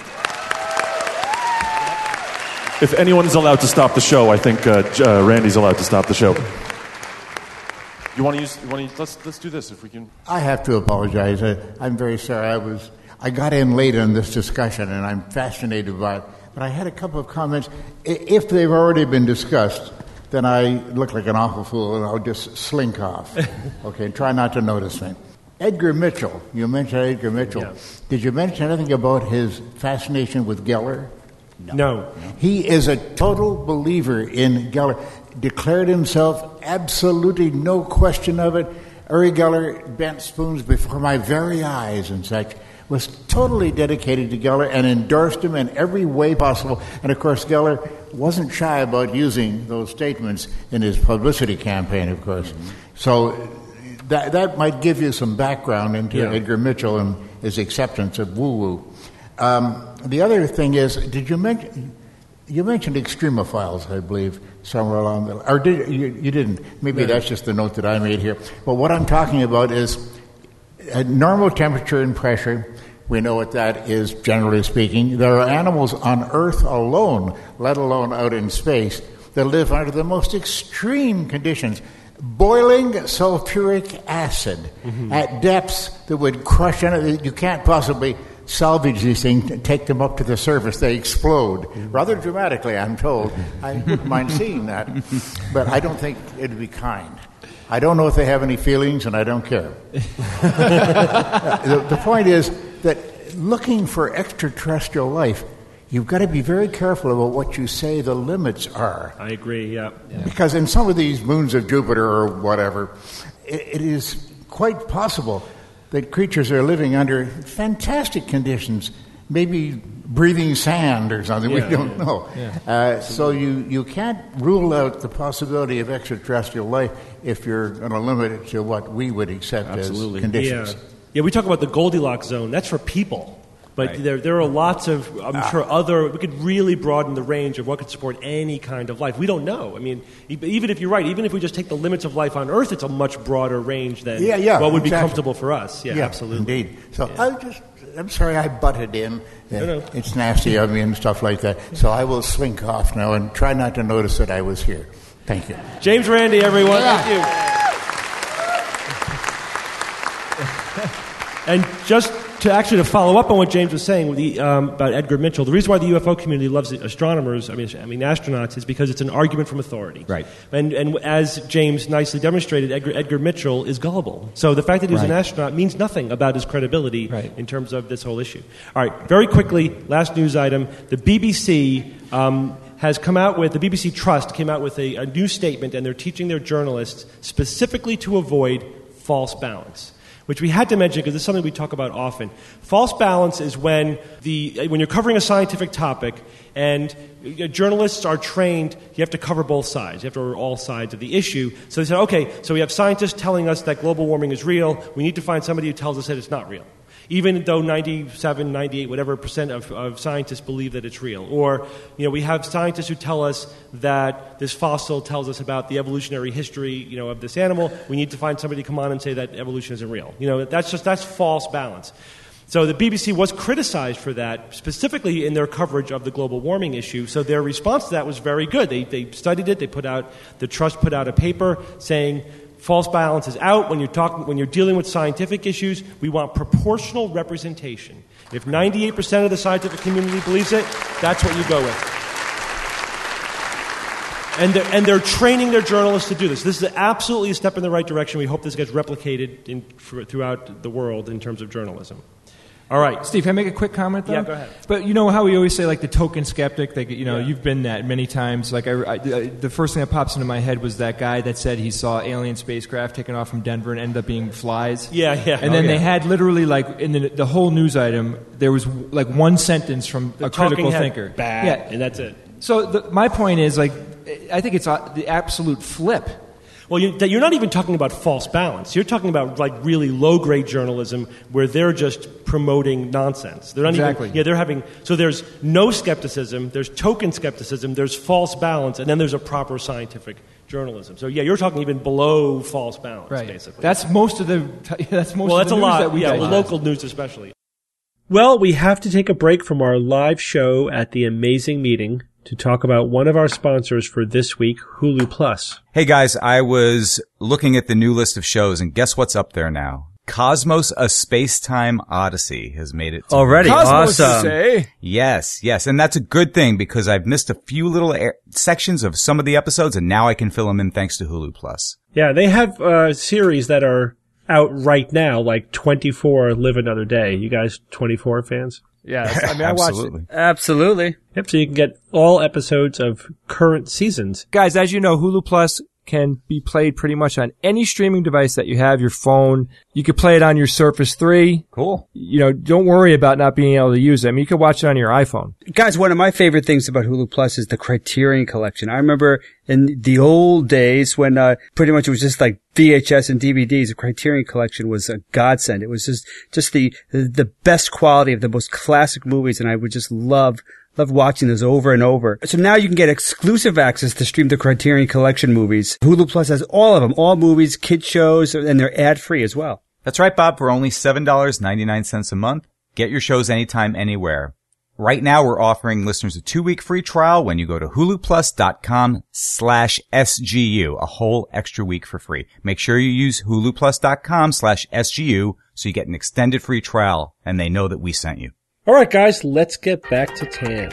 If anyone is allowed to stop the show, I think Randy's allowed to stop the show. You want to use? Let's do this if we can. I have to apologize. I'm very sorry. I got in late on this discussion, and I'm fascinated by it. But I had a couple of comments. If they've already been discussed, then I look like an awful fool, and I'll just slink off. Okay, try not to notice me. Edgar Mitchell. You mentioned Edgar Mitchell. Yeah. Did you mention anything about his fascination with Geller? No. He is a total believer in Geller. Declared himself, absolutely no question of it. Uri Geller bent spoons before my very eyes and such. Was totally dedicated to Geller and endorsed him in every way possible. And, of course, Geller wasn't shy about using those statements in his publicity campaign, of course. Mm-hmm. So that might give you some background into Edgar Mitchell and his acceptance of woo-woo. The other thing is, you mentioned extremophiles, I believe, somewhere along the line. Or you didn't. Maybe that's just the note that I made here. But what I'm talking about is at normal temperature and pressure. We know what that is, generally speaking. There are animals on Earth alone, let alone out in space, that live under the most extreme conditions. Boiling sulfuric acid at depths that would crush anything. You can't possibly salvage these things and take them up to the surface. They explode. Rather dramatically, I'm told. I wouldn't mind seeing that. But I don't think it would be kind. I don't know if they have any feelings, and I don't care. The point is that looking for extraterrestrial life, you've got to be very careful about what you say the limits are. I agree, yeah. Because in some of these moons of Jupiter or whatever, it is quite possible that creatures are living under fantastic conditions, maybe breathing sand or something. We don't know. Yeah. So you can't rule out the possibility of extraterrestrial life if you're going to limit it to what we would accept as conditions. Yeah, we talk about the Goldilocks zone. That's for people. But there are lots of, I'm sure, we could really broaden the range of what could support any kind of life. We don't know. I mean, even if you're right, even if we just take the limits of life on Earth, it's a much broader range than what would be comfortable for us. Yeah, absolutely. Indeed. So I'm sorry I butted in. No. It's nasty of me and stuff like that. So I will slink off now and try not to notice that I was here. Thank you. James Randi, everyone. Thank you. And just to follow up on what James was saying about Edgar Mitchell, the reason why the UFO community loves astronomers, astronauts, is because it's an argument from authority. Right. And as James nicely demonstrated, Edgar Mitchell is gullible. So the fact that he was an astronaut means nothing about his credibility in terms of this whole issue. All right, very quickly, last news item. The BBC has come out with, the BBC Trust came out with a new statement, and they're teaching their journalists specifically to avoid false balance, which we had to mention because it's something we talk about often. False balance is when you're covering a scientific topic and journalists are trained, you have to cover both sides. You have to cover all sides of the issue. So they said, okay, so we have scientists telling us that global warming is real. We need to find somebody who tells us that it's not real. even though 97, 98, whatever percent of scientists believe that it's real. Or, we have scientists who tell us that this fossil tells us about the evolutionary history, of this animal. We need to find somebody to come on and say that evolution isn't real. That's false balance. So the BBC was criticized for that, specifically in their coverage of the global warming issue. So their response to that was very good. They studied it. The Trust put out a paper saying false balance is out. When you're dealing with scientific issues, we want proportional representation. If 98% of the scientific community believes it, that's what you go with. And they're training their journalists to do this. This is absolutely a step in the right direction. We hope this gets replicated throughout the world in terms of journalism. All right. Steve, can I make a quick comment, though? Yeah, go ahead. But you know how we always say, like, the token skeptic? Like, you've been that many times. Like, the first thing that pops into my head was that guy that said he saw alien spacecraft taken off from Denver and ended up being flies. Yeah. And then they had literally, like, in the whole news item, there was, like, one sentence from a critical thinker. Bad, yeah. And that's it. So my point is, like, I think it's the absolute flip. Well, you're not even talking about false balance. You're talking about like really low-grade journalism where they're just promoting nonsense. They're not exactly. Even. Yeah, they're having. So there's no skepticism. There's token skepticism. There's false balance, and then there's a proper scientific journalism. So you're talking even below false balance, right. Basically. That's most of the. That's most. Well, of that's the a news lot. That we local news especially. Well, we have to take a break from our live show at the Amazing Meeting to talk about one of our sponsors for this week, Hulu Plus. Hey guys, I was looking at the new list of shows, and guess what's up there now? Cosmos: A Space-Time Odyssey has made it to already. Cosmos, awesome. Yes, and that's a good thing because I've missed a few little sections of some of the episodes, and now I can fill them in thanks to Hulu Plus. Yeah, they have series that are out right now, like 24 Live Another Day. You guys 24 fans? Yes, I mean, Absolutely. I watched it. Absolutely. Yep, so you can get all episodes of current seasons. Guys, as you know, Hulu Plus can be played pretty much on any streaming device that you have, your phone. You could play it on your Surface 3. Cool. Don't worry about not being able to use it. I mean, you can watch it on your iPhone. Guys, one of my favorite things about Hulu Plus is the Criterion Collection. I remember in the old days when pretty much it was just like VHS and DVDs, the Criterion Collection was a godsend. It was just the best quality of the most classic movies, and I would just love watching those over and over. So now you can get exclusive access to stream the Criterion Collection movies. Hulu Plus has all of them, all movies, kids shows, and they're ad-free as well. That's right, Bob. For only $7.99 a month, get your shows anytime, anywhere. Right now, we're offering listeners a 2-week free trial when you go to huluplus.com/SGU, a whole extra week for free. Make sure you use huluplus.com/SGU so you get an extended free trial, and they know that we sent you. All right, guys, let's get back to Tam.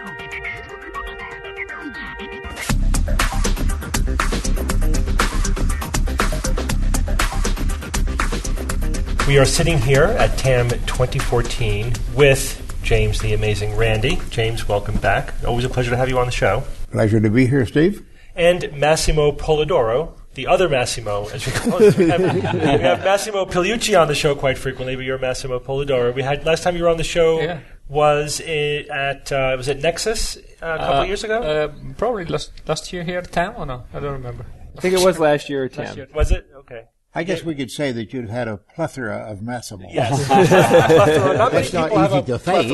We are sitting here at TAM 2014 with James the Amazing Randi. James, welcome back. Always a pleasure to have you on the show. Pleasure to be here, Steve. And Massimo Polidoro, the other Massimo, as we call it. We have Massimo Pigliucci on the show quite frequently, but you're Massimo Polidoro. We had last time you were on the show was at Nexus a couple of years ago? Probably last year here at TAM or no? I don't remember. I think it was last year at TAM. Was it? Okay. I guess we could say that you'd had a plethora of Massimo. Yes. That's not easy to say.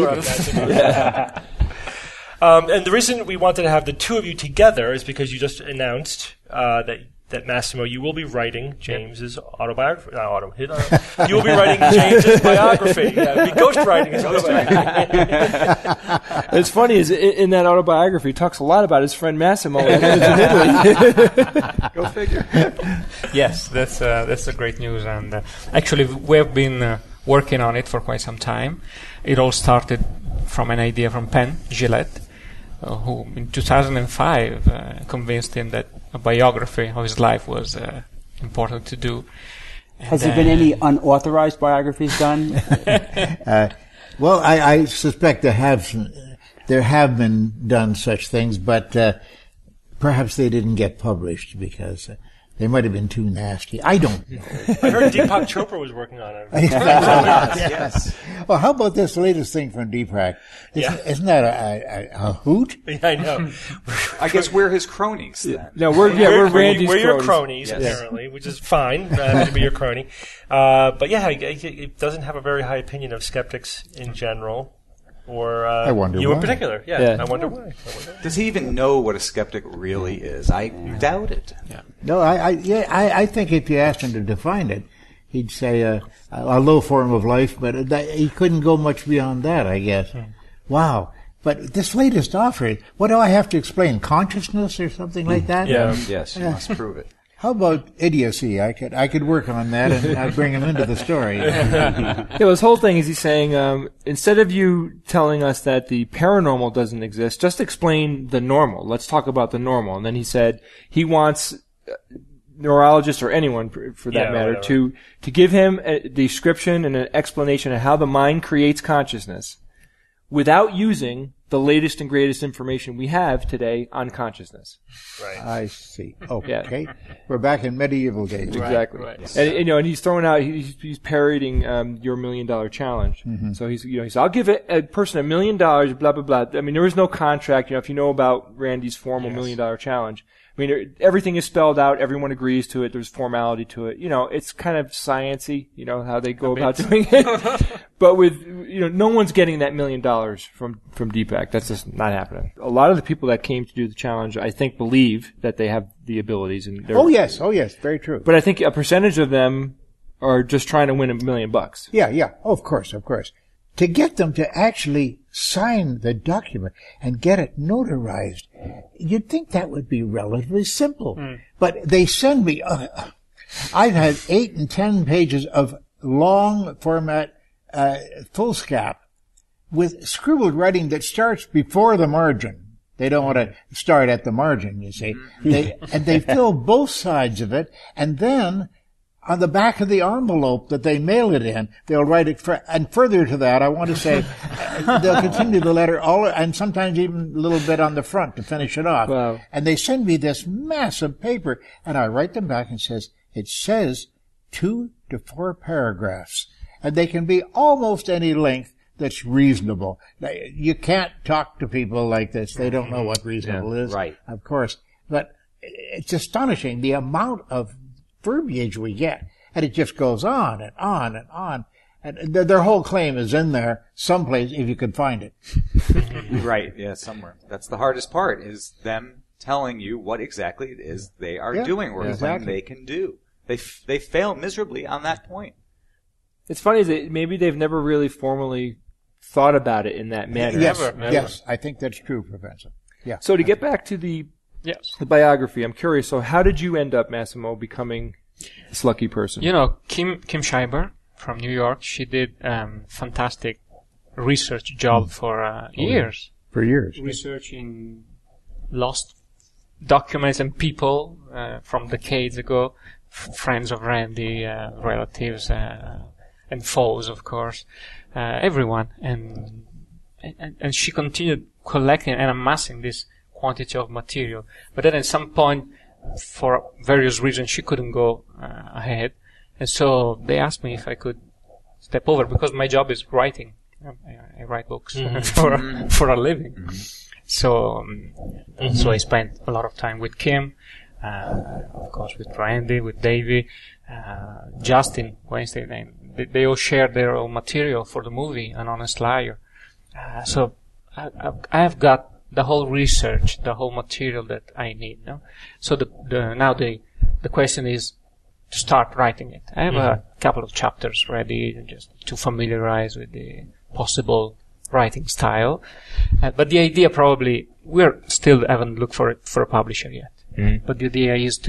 And the reason we wanted to have the two of you together is because you just announced that Massimo, you will be writing James's autobiography. You will be writing James's biography. Yeah, be ghostwriting his autobiography. It's funny, is in that autobiography, he talks a lot about his friend Massimo in Italy. Go figure. Yes, that's the great news. And actually, we have been working on it for quite some time. It all started from an idea from Penn Jillette, who in 2005 convinced him that a biography of his life was important to do. And Has there been any unauthorized biographies done? Well, I suspect there have been done such things, but perhaps they didn't get published because they might have been too nasty. I don't know. I heard Deepak Chopra was working on it. Yes. Well, how about this latest thing from Deepak? Isn't that a hoot? Yeah, I know. I guess we're his cronies then. No, we're Randy's we're your cronies. cronies, apparently, which is fine to be your crony. But yeah, he doesn't have a very high opinion of skeptics in general. Or I wonder you why. in particular. Yeah. I wonder why. Does he even know what a skeptic really is? I doubt it. Yeah. No, I think if you asked him to define it, he'd say a low form of life, but he couldn't go much beyond that, I guess. Wow. But this latest offer, what do I have to explain? Consciousness or something like that? Yeah. Yes, you must prove it. How about idiocy? I could work on that and I'd bring him into the story. His whole thing is he's saying, instead of you telling us that the paranormal doesn't exist, just explain the normal. Let's talk about the normal. And then he said he wants neurologists or anyone for that matter to give him a description and an explanation of how the mind creates consciousness without using the latest and greatest information we have today on consciousness. Right. I see. Okay. Yeah. We're back in medieval days. Exactly. Right. And he's throwing out, he's parroting your $1 million challenge. Mm-hmm. So he said, I'll give a person $1 million, blah, blah, blah. I mean, there is no contract. If you know about Randy's formal $1 million challenge, I mean, everything is spelled out. Everyone agrees to it. There's formality to it. It's kind of science-y, how they go about doing it. But with, no one's getting that $1 million from Deepak. That's just not happening. A lot of the people that came to do the challenge, I think, believe that they have the abilities. And oh yes, very true. But I think a percentage of them are just trying to win $1 million. Yeah. Oh, of course. To get them to actually sign the document and get it notarized, you'd think that would be relatively simple. But they send me, I've had 8 and 10 pages of long format, foolscap with scribbled writing that starts before the margin. They don't want to start at the margin, you see. They fill both sides of it, and then on the back of the envelope that they mail it in, they'll write it, and further to that, I want to say, they'll continue the letter and sometimes even a little bit on the front to finish it off. Wow. And they send me this massive paper, and I write them back and it says 2 to 4 paragraphs. And they can be almost any length that's reasonable. You can't talk to people like this. They don't know what reasonable is. Right. Of course. But it's astonishing the amount of verbiage we get, and it just goes on and on and on. And their whole claim is in there someplace if you could find it. Right, yeah, somewhere. That's the hardest part, is them telling you what exactly it is they are doing or claim they can do. They fail miserably on that point. It's funny that maybe they've never really formally thought about it in that manner. Yes, I think that's true, Professor. Yeah. So to get back to the biography, I'm curious. So how did you end up, Massimo, becoming this lucky person? Kim Schreiber from New York, she did fantastic research job for years. For years. Researching lost documents and people from decades ago, friends of Randy, relatives, and foes, of course, everyone. And she continued collecting and amassing this quantity of material. But then at some point, for various reasons, she couldn't go ahead. And so they asked me if I could step over, because my job is writing. I write books for a living. So I spent a lot of time with Kim, of course with Randy, with Davey, Justin Wednesday. They all shared their own material for the movie, An Honest Liar. So I have got the whole research, the whole material that I need. No? So now the question is to start writing it. I have a couple of chapters ready just to familiarize with the possible writing style. But the idea probably, we haven't looked for a publisher yet. But the idea is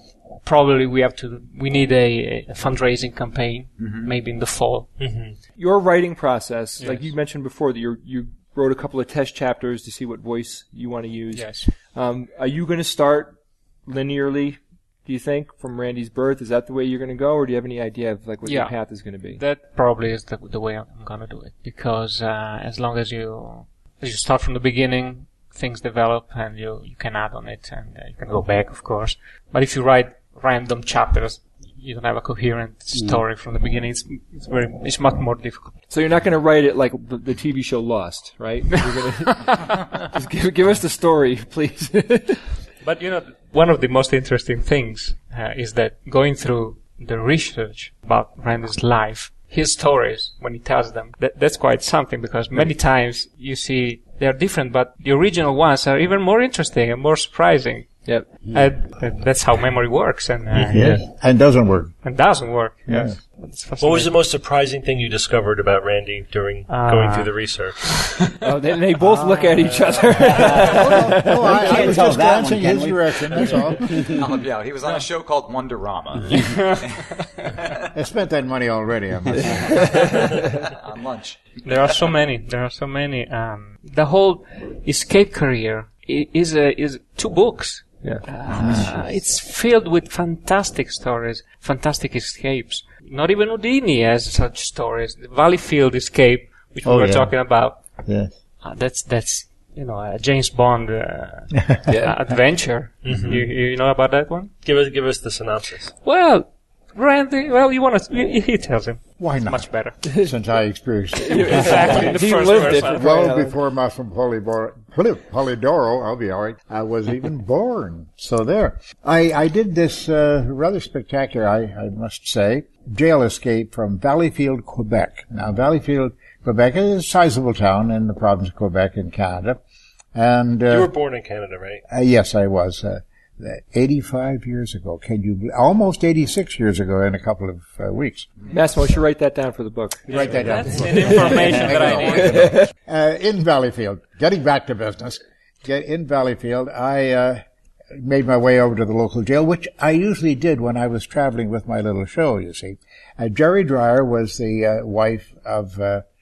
we need a fundraising campaign, maybe in the fall. Your writing process, like you mentioned before, that you wrote a couple of test chapters to see what voice you want to use. Yes. Are you going to start linearly, do you think, from Randy's birth? Is that the way you're going to go, or do you have any idea of what your path is going to be? That probably is the way I'm going to do it, because as long as you start from the beginning, things develop and you can add on it, and you can go back, of course. But if you write random chapters, you don't have a coherent story from the beginning. It's much more difficult. So you're not going to write it like the TV show Lost, right? You're gonna just give us the story, please. But one of the most interesting things is that going through the research about Randy's life, his stories, when he tells them, that's quite something, because many times you see they're different, but the original ones are even more interesting and more surprising. Yep. And that's how memory works. And and doesn't work. And doesn't work. Yes. What was the most surprising thing you discovered about Randy during going through the research? They both look at each other. I was just glancing his direction, that's all. Yeah, he was on a show called Wonderama. I spent that money already, I must say. On lunch. There are so many. The whole escape career is 2 books. Yeah. It's filled with fantastic stories, fantastic escapes. Not even Houdini has such stories. The Valleyfield escape, which we were talking about. Yes. That's a James Bond adventure. Mm-hmm. You know about that one? Give us the synopsis. Well, Randy, he tells him. Why not? Much better. Since I experienced it. Exactly. He lived it. Well before Massimo Polidoro, I'll be all right, I was even born. So there. I did this rather spectacular, I must say, jail escape from Valleyfield, Quebec. Now, Valleyfield, Quebec is a sizable town in the province of Quebec in Canada. And you were born in Canada, right? Yes, I was. 85 years ago. Almost 86 years ago in a couple of weeks. Massimo, you should write that down for the book. Write that down. That's the information that I need. In Valleyfield, getting back to business, in Valleyfield, I made my way over to the local jail, which I usually did when I was traveling with my little show, you see. Jerry Dreyer was the wife of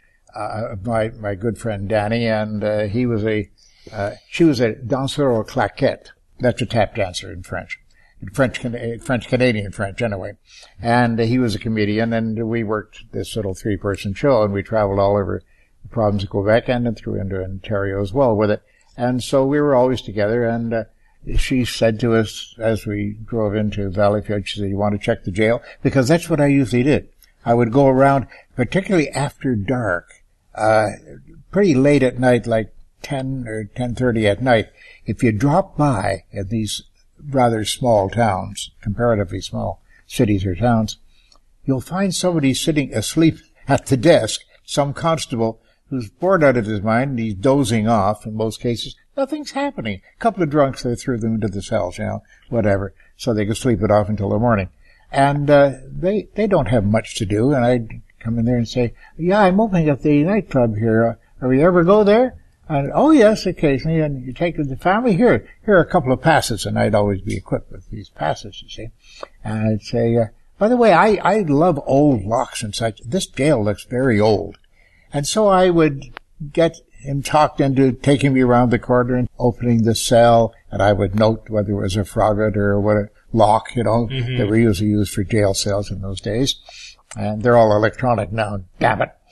my good friend Danny, and she was a danseur au claquette. That's a tap dancer in French. French-Canadian French, anyway. And he was a comedian, and we worked this little 3-person show, and we traveled all over the province of Quebec and then through into Ontario as well with it. And so we were always together, and she said to us as we drove into Valleyfield, she said, "You want to check the jail?" Because that's what I usually did. I would go around, particularly after dark, pretty late at night, like 10 or 10:30 at night. If you drop by at these rather small towns, comparatively small cities or towns, you'll find somebody sitting asleep at the desk, some constable who's bored out of his mind, and he's dozing off in most cases. Nothing's happening. A couple of drunks, they threw them into the cells, whatever, so they could sleep it off until the morning. And they don't have much to do, and I'd come in there and say, "Yeah, I'm opening up the nightclub here. Are you ever go there?" And, "Oh, yes, occasionally." And you take the family, here are a couple of passes, and I'd always be equipped with these passes, you see. And I'd say, "By the way, I love old locks and such. This jail looks very old." And so I would get him talked into taking me around the corner and opening the cell, and I would note whether it was a frogget or what a lock, Mm-hmm. that were usually used for jail cells in those days. And they're all electronic now, damn it.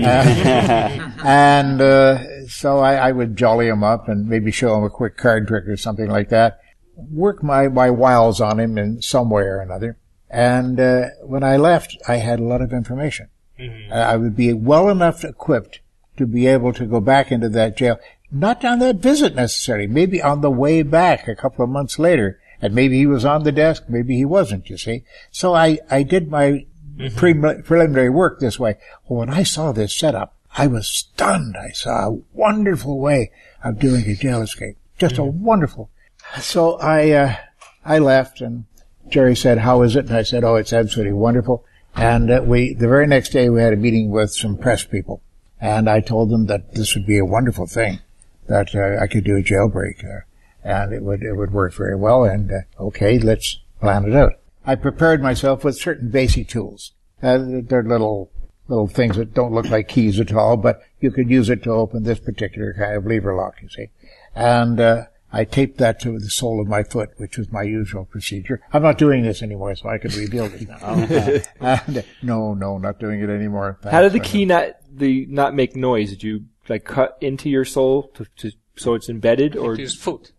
So I would jolly him up and maybe show him a quick card trick or something like that. Work my wiles on him in some way or another. And when I left, I had a lot of information. Mm-hmm. I would be well enough equipped to be able to go back into that jail. Not on that visit necessarily, maybe on the way back a couple of months later. And maybe he was on the desk, maybe he wasn't, you see. So I did my preliminary work this way. Well, when I saw this setup, I was stunned. I saw a wonderful way of doing a jail escape. Just a wonderful. So I left, and Jerry said, "How is it?" And I said, "Oh, it's absolutely wonderful." And the very next day we had a meeting with some press people, and I told them that this would be a wonderful thing, that I could do a jailbreak, and it would work very well. And okay, let's plan it out. I prepared myself with certain basic tools. They're little things that don't look like keys at all, but you could use it to open this particular kind of lever lock, you see. And I taped that to the sole of my foot, which was my usual procedure. I'm not doing this anymore, so I could reveal this now. No, not doing it anymore. How did the key not make noise? Did you cut into your sole so it's embedded, or use foot?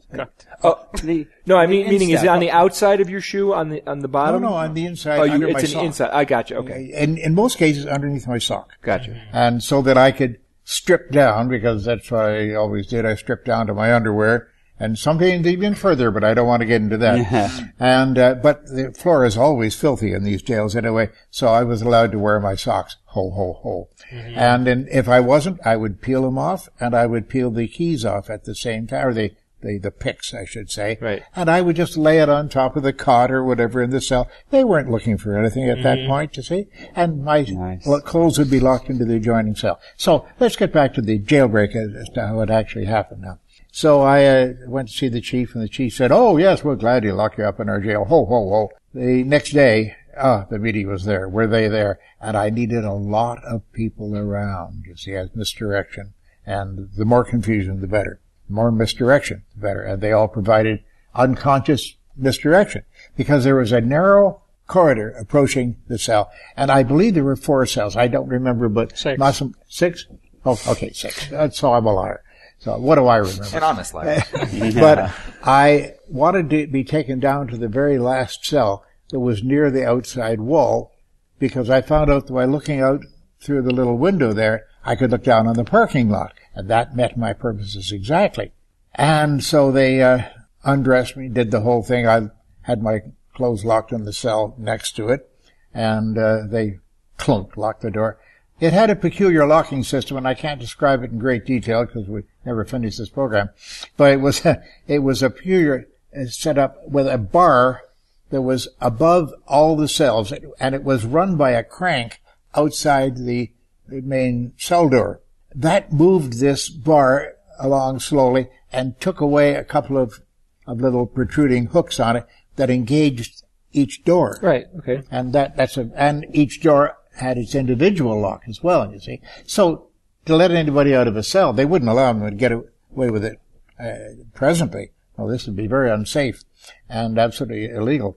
No, I mean, meaning is it on the outside of your shoe, on the bottom? No, on the inside. Oh, under it's my an sock. inside. I got you. Okay. And in most cases, underneath my sock. Gotcha. And so that I could strip down, because that's what I always did. I stripped down to my underwear, and sometimes even further, but I don't want to get into that. Yeah. And but the floor is always filthy in these jails anyway, so I was allowed to wear my socks. Ho, ho, ho. Mm-hmm. And if I wasn't, I would peel them off, and I would peel the keys off at the same time, or the picks, I should say. Right. And I would just lay it on top of the cot or whatever in the cell. They weren't looking for anything at that point, you see. And my clothes would be locked into the adjoining cell. So let's get back to the jailbreak as to how it actually happened now. So I went to see the chief, and the chief said, "Oh, yes, we're glad to lock you up in our jail." Ho, ho, ho. The next day, the media was there. Were they there? And I needed a lot of people around, you see, as misdirection. And the more confusion, the better. The more misdirection, the better. And they all provided unconscious misdirection, because there was a narrow corridor approaching the cell. And I believe there were 4 cells. I don't remember, but... 6. 6? Oh, okay, 6. So I'm a liar. So what do I remember? An honest liar. But I wanted to be taken down to the very last cell that was near the outside wall, because I found out that by looking out through the little window there, I could look down on the parking lot, and that met my purposes exactly. And so they undressed me, did the whole thing. I had my clothes locked in the cell next to it, and they locked the door. It had a peculiar locking system, and I can't describe it in great detail because we never finished this program. But it was a peculiar setup with a bar that was above all the cells, and it was run by a crank outside the main cell door. That moved this bar along slowly and took away a couple of little protruding hooks on it that engaged each door. Right. Okay. And and each door had its individual lock as well, you see. So to let anybody out of a cell, they wouldn't allow them to get away with it presently. Well, this would be very unsafe and absolutely illegal.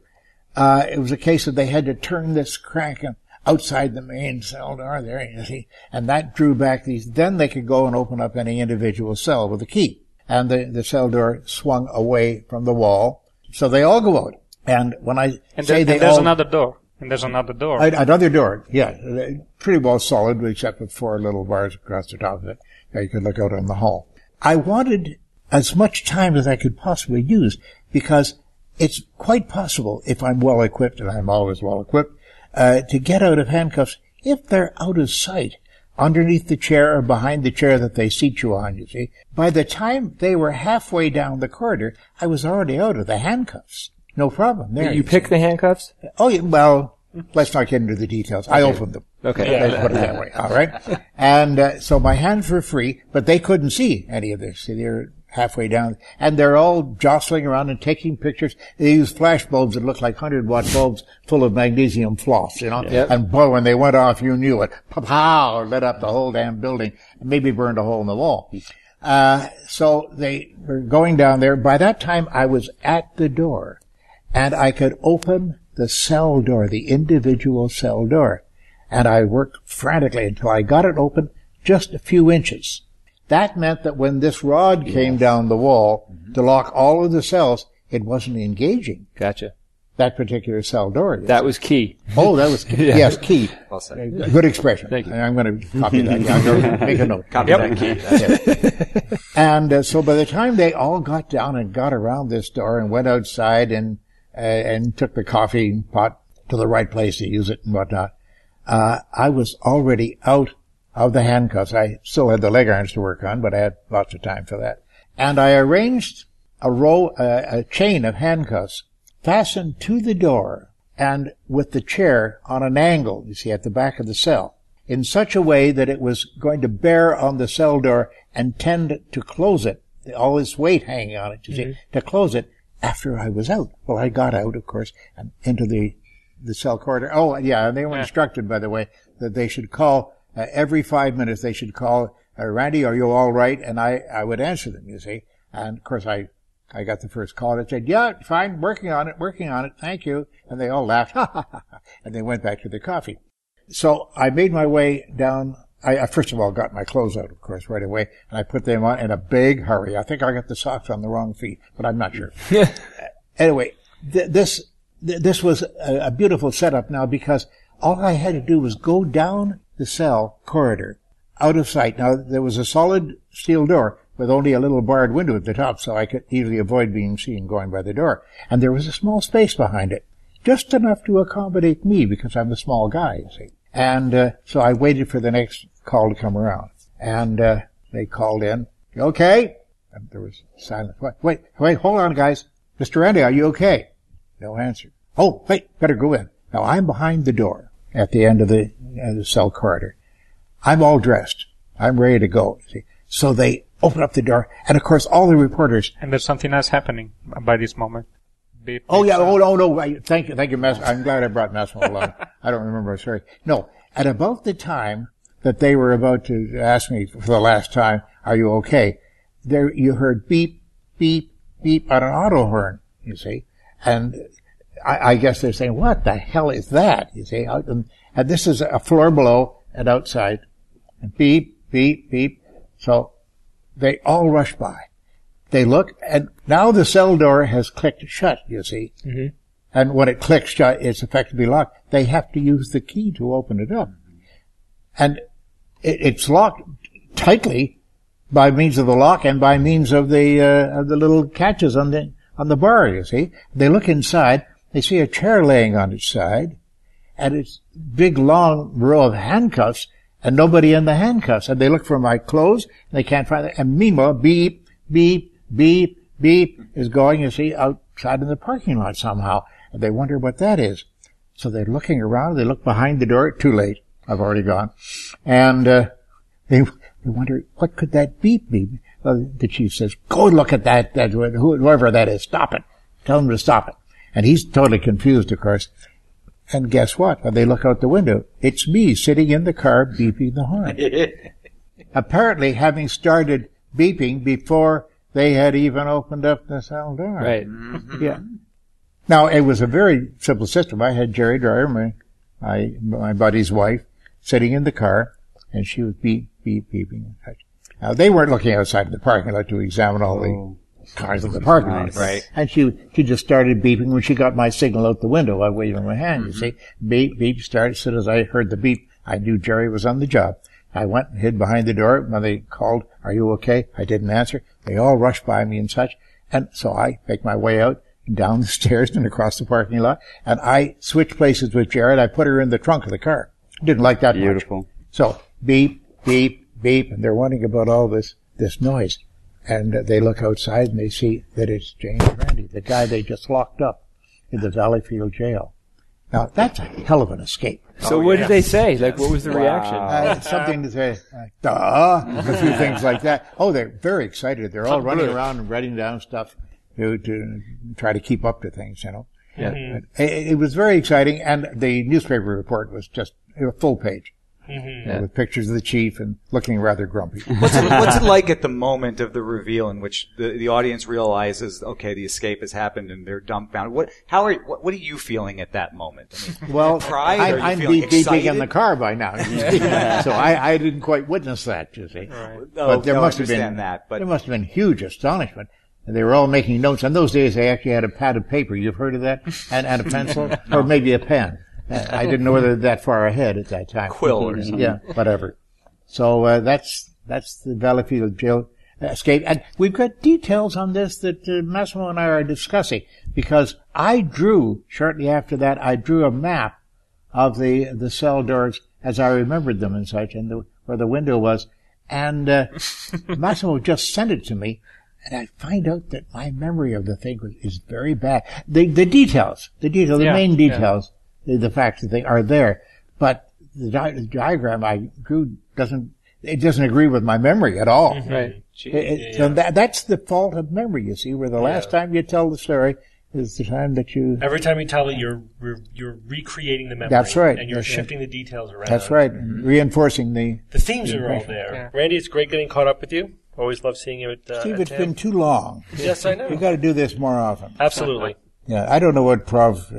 It was a case that they had to turn this crank outside the main cell door there, you see, and that drew back these. Then they could go and open up any individual cell with a key. And the cell door swung away from the wall. So they all go out. And when there's another door. And there's another door. Another door, yeah. Pretty well solid, except with 4 little bars across the top of it. You could look out on the hall. I wanted as much time as I could possibly use, because it's quite possible, if I'm well equipped, and I'm always well equipped, to get out of handcuffs if they're out of sight, underneath the chair or behind the chair that they seat you on, you see. By the time they were halfway down the corridor, I was already out of the handcuffs. No problem there. You pick the handcuffs? Oh, yeah, well, let's not get into the details. I opened them. Okay. Let's put it that way. All right. And so my hands were free, but they couldn't see any of this. See, they're halfway down, and they're all jostling around and taking pictures. They use flash bulbs that look like 100-watt bulbs full of magnesium floss, you know. Yep. And boy, when they went off, you knew it. Pow! Lit up the whole damn building. Maybe burned a hole in the wall. So they were going down there. By that time, I was at the door, and I could open the cell door, the individual cell door. And I worked frantically until I got it open just a few inches. That meant that when this rod came down the wall to lock all of the cells, it wasn't engaging. Gotcha. That particular cell door. That was key. Oh, that was key. Yes, key. Well said. Good expression. Thank you. I'm going to copy that. Yeah, I'm going to make a note. Copy that key. Yeah. And so by the time they all got down and got around this door and went outside and took the coffee pot to the right place to use it and whatnot, I was already out of the handcuffs. I still had the leg irons to work on, but I had lots of time for that. And I arranged a chain of handcuffs fastened to the door and with the chair on an angle, you see, at the back of the cell, in such a way that it was going to bear on the cell door and tend to close it, all this weight hanging on it, you see, to close it after I was out. Well, I got out, of course, and into the cell corridor. Oh, yeah, and they were instructed, by the way, that they should call every 5 minutes. They should call, Randy, are you all right? And I would answer them, you see. And of course, I got the first call and said, yeah, fine, working on it, thank you. And they all laughed, ha, ha, ha, and they went back to their coffee. So I made my way down I first of all got my clothes out, of course, right away, and I put them on in a big hurry. I think I got the socks on the wrong feet, but I'm not sure. Anyway, this was a beautiful setup now, because all I had to do was go down the cell corridor, out of sight. Now, there was a solid steel door with only a little barred window at the top, so I could easily avoid being seen going by the door. And there was a small space behind it, just enough to accommodate me, because I'm a small guy, you see. And so I waited for the next call to come around. And they called in. "You okay?" And there was silence. Wait, hold on, guys. "Mr. Randy, are you okay?" No answer. "Oh, wait, better go in." Now, I'm behind the door at the end of the cell corridor. I'm all dressed. I'm ready to go. See? So they open up the door, and of course, all the reporters. And there's something else happening by this moment. Beep, Oh, yeah. Oh, no. Thank you, Massimo. I'm glad I brought Massimo along. I don't remember. Sorry. No. At about the time that they were about to ask me for the last time, "Are you okay?" There, you heard beep, beep, beep on an auto horn, you see. And I guess they're saying, "What the hell is that?" You see. And this is a floor below and outside. And beep, beep, beep. So they all rush by. They look, and now the cell door has clicked shut, you see. Mm-hmm. And when it clicks shut, it's effectively locked. They have to use the key to open it up. And it's locked tightly by means of the lock and by means of the little catches on the bar, you see. They look inside, they see a chair laying on its side, and it's big long row of handcuffs, and nobody in the handcuffs. And they look for my clothes, and they can't find it. And meanwhile, beep, beep, beep, beep is going, you see, outside in the parking lot somehow. And they wonder what that is. So they're looking around, they look behind the door, too late. I've already gone. And, they wonder, what could that beep be? The chief says, "Go and look at that, whoever that is, stop it. Tell them to stop it." And he's totally confused, of course. And guess what? When they look out the window, it's me sitting in the car beeping the horn. Apparently having started beeping before they had even opened up the cell door. Right. Yeah. Now, it was a very simple system. I had Jerry Dreyer, my buddy's wife, sitting in the car, and she was beep, beep, beeping and such. Now, they weren't looking outside of the parking lot to examine all the cars in the parking lot. Right. And she just started beeping when she got my signal out the window. I waved my hand, you see. Beep, beep, started. As soon as I heard the beep, I knew Jerry was on the job. I went and hid behind the door. When they called, "Are you okay?" I didn't answer. They all rushed by me and such. And so I make my way out, down the stairs and across the parking lot. And I switched places with Jared. I put her in the trunk of the car. Didn't like that much. So beep, beep, beep. And they're wondering about all this noise. And they look outside and they see that it's James Randi, the guy they just locked up in the Valleyfield jail. Now, that's a hell of an escape. So what did they say? Like, what was the reaction? Something to say, duh, a few things like that. Oh, they're very excited. They're all running around and writing down stuff to try to keep up to things, you know. Yeah. It was very exciting, and the newspaper report was just a full page. With pictures of the chief and looking rather grumpy. What's it like at the moment of the reveal in which the audience realizes, okay, the escape has happened and they're dumbfounded? What are you feeling at that moment? I mean, well, pride? I'm beeping in the car by now, so I didn't quite witness that, you see. Right. But there must have been there must have been huge astonishment. And they were all making notes. In those days, they actually had a pad of paper. You've heard of that? And a pencil, or maybe a pen. I didn't know whether that far ahead at that time. Quill or something. Yeah, whatever. So that's the Valleyfield jail escape. And we've got details on this that Massimo and I are discussing, because I drew, shortly after that, a map of the cell doors as I remembered them and such, and where the window was. And Massimo just sent it to me, and I find out that my memory of the thing is very bad. The details, the main details. The facts that they are there, but the diagram I drew doesn't agree with my memory at all. Right. So that's the fault of memory, you see, where the last time you tell the story is the time that you... Every time you tell it, you're recreating the memory. That's right. And you're shifting the details around. That's right. Mm-hmm. Reinforcing the themes are all there. Yeah. Randy, it's great getting caught up with you. Always love seeing you at Steve, it's been too long. Yes, I know. You got to do this more often. Absolutely. Yeah, I don't know what Prov...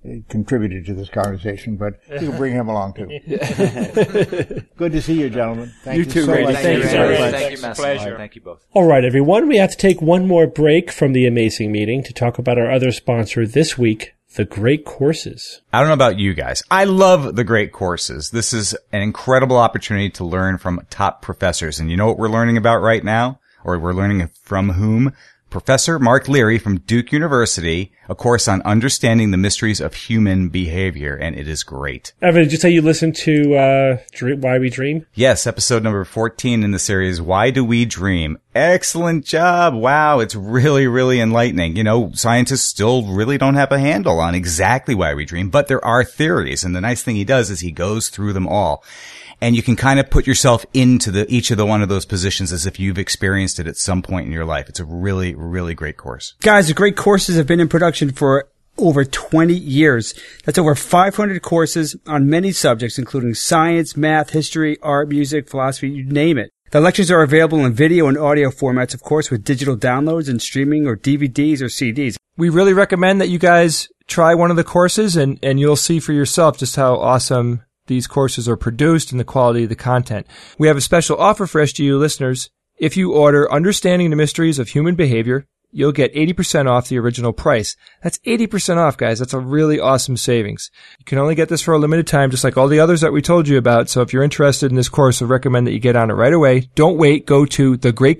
contributed to this conversation, but you can bring him along too. Good to see you, gentlemen. Thank you too, so Randy. much. Thank you very much. Thank you, Master. Pleasure. Thank you both. All right, everyone. We have to take one more break from the amazing meeting to talk about our other sponsor this week, The Great Courses. I don't know about you guys. I love The Great Courses. This is an incredible opportunity to learn from top professors. And you know what we're learning about right now? Or we're learning from whom? Professor Mark Leary from Duke University, a course on understanding the mysteries of human behavior, and it is great. Evan, did you say you listened to Why We Dream? Yes, episode number 14 in the series, Why Do We Dream? Excellent job. Wow, it's really, really enlightening. You know, scientists still really don't have a handle on exactly why we dream, but there are theories, and the nice thing he does is he goes through them all. And you can kind of put yourself into each of the one of those positions as if you've experienced it at some point in your life. It's a really, really great course. Guys, the Great Courses have been in production for over 20 years. That's over 500 courses on many subjects, including science, math, history, art, music, philosophy, you name it. The lectures are available in video and audio formats, of course, with digital downloads and streaming or DVDs or CDs. We really recommend that you guys try one of the courses, and you'll see for yourself just how awesome these courses are produced and the quality of the content. We have a special offer for SGU listeners. If you order Understanding the Mysteries of Human Behavior, you'll get 80% off the original price. That's 80% off, guys. That's a really awesome savings. You can only get this for a limited time, just like all the others that we told you about. So if you're interested in this course, I recommend that you get on it right away. Don't wait. Go to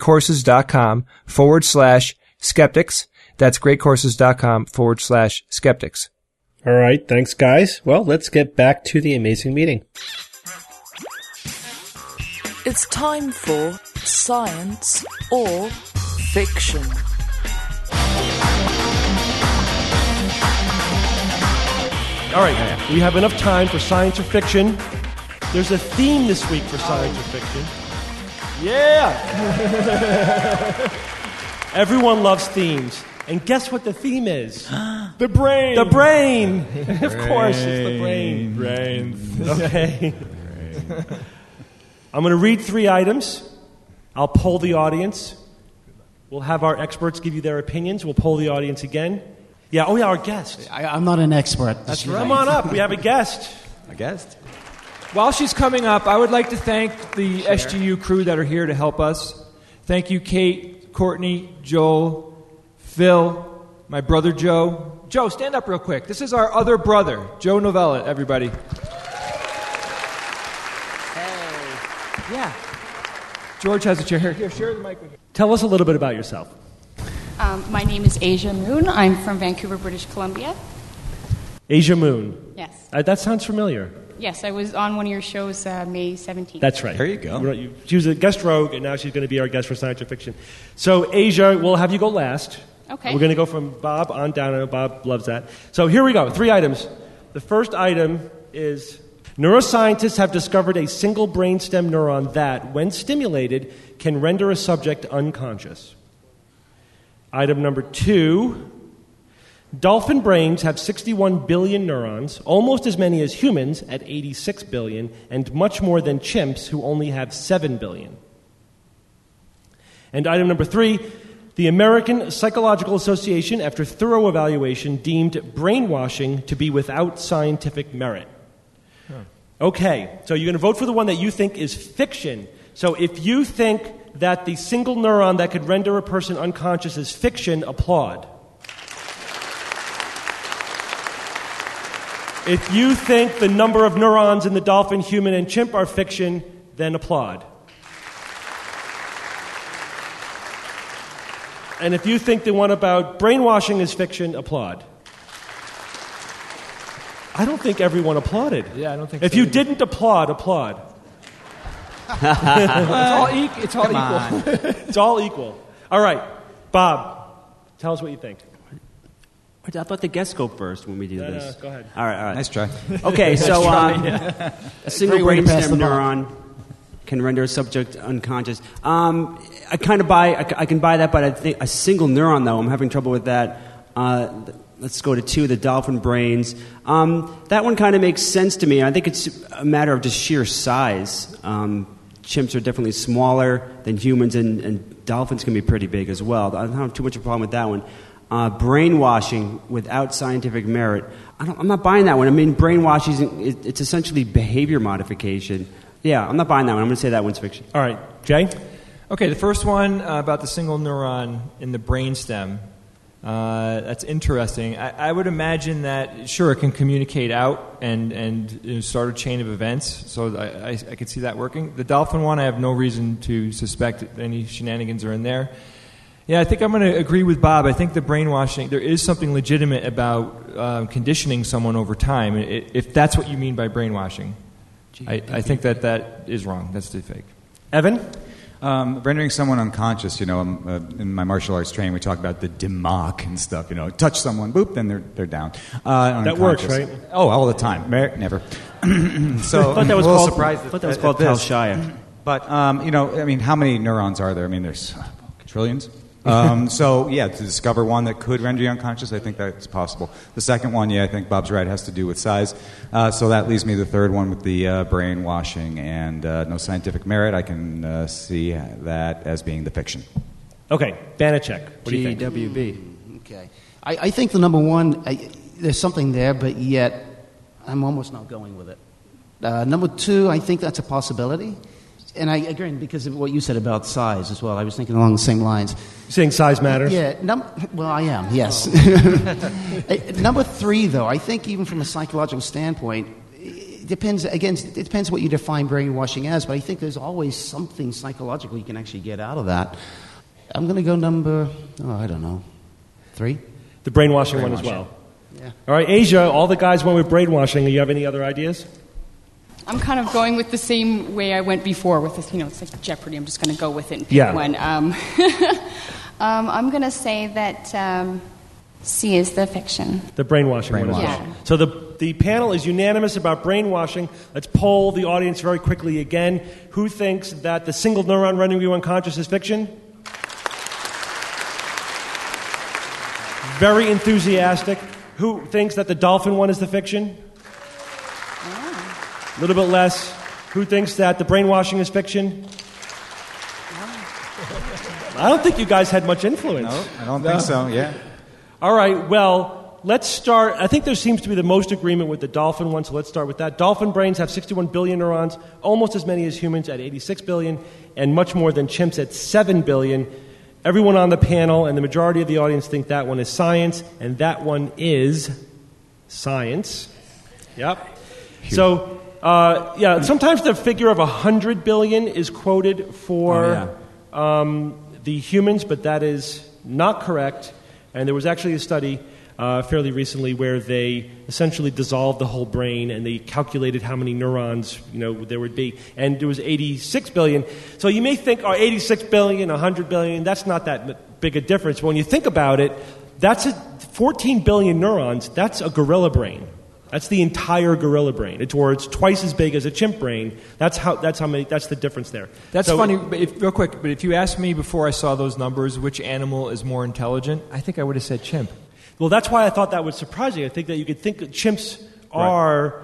thegreatcourses.com/skeptics. That's greatcourses.com/skeptics. All right. Thanks, guys. Well, let's get back to the amazing meeting. It's time for Science or Fiction. All right. We have enough time for Science or Fiction. There's a theme this week for Science or Fiction. Yeah! Everyone loves themes. And guess what the theme is? The brain. The brain. Of course, it's the brain. Brains. Okay. I'm going to read 3 items. I'll poll the audience. We'll have our experts give you their opinions. We'll poll the audience again. Yeah. Oh, yeah. Our guest. I'm not an expert. That's right. Come on up. We have a guest. A guest? While she's coming up, I would like to thank the SGU crew that are here to help us. Thank you, Kate, Courtney, Joel, Phil, my brother Joe. Joe, stand up real quick. This is our other brother, Joe Novella, everybody. Hey. Yeah. George has a chair. Here, share the mic with me. Tell us a little bit about yourself. My name is Asia Moon. I'm from Vancouver, British Columbia. Asia Moon. Yes. That sounds familiar. Yes, I was on one of your shows May 17th. That's right. There you go. She was a guest rogue, and now she's going to be our guest for Science or Fiction. So, Asia, we'll have you go last. Okay. We're going to go from Bob on down. I know Bob loves that. So here we go. 3 items. The first item is neuroscientists have discovered a single brainstem neuron that, when stimulated, can render a subject unconscious. Item number 2, dolphin brains have 61 billion neurons, almost as many as humans at 86 billion, and much more than chimps who only have 7 billion. And item number 3, the American Psychological Association, after thorough evaluation, deemed brainwashing to be without scientific merit. Okay, so you're going to vote for the one that you think is fiction. So if you think that the single neuron that could render a person unconscious is fiction, applaud. If you think the number of neurons in the dolphin, human, and chimp are fiction, then applaud. And if you think the one about brainwashing is fiction, applaud. I don't think everyone applauded. Yeah, I don't think if so. You didn't applaud, applaud. It's all equal. It's all equal. All right. Bob, tell us what you think. I thought the guests go first when we do this. Go ahead. All right. Nice try. Okay, so a single brainstem the neuron can render a subject unconscious. I can buy that, but I think a single neuron, though, I'm having trouble with that. Let's go to 2, the dolphin brains. That one kind of makes sense to me. I think it's a matter of just sheer size. Chimps are definitely smaller than humans, and dolphins can be pretty big as well. I don't have too much of a problem with that one. brainwashing without scientific merit. I'm not buying that one. I mean, brainwashing, it's essentially behavior modification. Yeah, I'm not buying that one. I'm going to say that one's fiction. All right. Jay? Okay, the first one about the single neuron in the brainstem. That's interesting. I would imagine that, sure, it can communicate out and start a chain of events, so I could see that working. The dolphin one, I have no reason to suspect any shenanigans are in there. Yeah, I think I'm going to agree with Bob. I think the brainwashing, there is something legitimate about conditioning someone over time, if that's what you mean by brainwashing. I think that is wrong. That's too fake. Evan? Rendering someone unconscious, in my martial arts training, we talk about the dimok and stuff, touch someone, boop, then they're down. That works, right? Oh, all the time. Never. So I thought that was I'm a little called, surprised I thought that was called Talshaya. But, how many neurons are there? I mean, there's trillions. So, to discover one that could render you unconscious, I think that's possible. The second one, I think Bob's right, has to do with size. So that leaves me the third one with the brainwashing and no scientific merit. I can see that as being the fiction. Okay, Banachek. What do you think? GWB. Okay. I think the number one, there's something there, but yet I'm almost not going with it. Number two, I think that's a possibility. And I agree, because of what you said about size as well. I was thinking along the same lines. You're saying size matters? Yeah. Well, I am, yes. Number three, though, I think even from a psychological standpoint, it depends what you define brainwashing as, but I think there's always something psychological you can actually get out of that. I'm going to go number, I don't know, 3? The brainwashing one as well. Yeah. All right, Asia, all the guys went with brainwashing. Do you have any other ideas? I'm kind of going with the same way I went before with this, it's like Jeopardy. I'm just going to go with it and pick Yeah. one. I'm going to say that C is the fiction. The brainwashing one as well. Yeah. So the panel is unanimous about brainwashing. Let's poll the audience very quickly again. Who thinks that the single neuron rendering you unconscious is fiction? Very enthusiastic. Who thinks that the dolphin one is the fiction? A little bit less. Who thinks that the brainwashing is fiction? I don't think you guys had much influence. No, I don't think so, yeah. All right, well, let's start. I think there seems to be the most agreement with the dolphin one, so let's start with that. Dolphin brains have 61 billion neurons, almost as many as humans at 86 billion, and much more than chimps at 7 billion. Everyone on the panel and the majority of the audience think that one is science, and that one is science. Yep. So... sometimes the figure of 100 billion is quoted for the humans, but that is not correct. And there was actually a study fairly recently where they essentially dissolved the whole brain and they calculated how many neurons there would be, and there was 86 billion. So you may think, 86 billion, 100 billion, that's not that big a difference. But when you think about it, that's 14 billion neurons. That's a gorilla brain. That's the entire gorilla brain. It's twice as big as a chimp brain. That's the difference there. That's funny, but real quick, but if you asked me before I saw those numbers which animal is more intelligent, I think I would have said chimp. Well, that's why I thought that was surprising. I think that you could think that chimps are,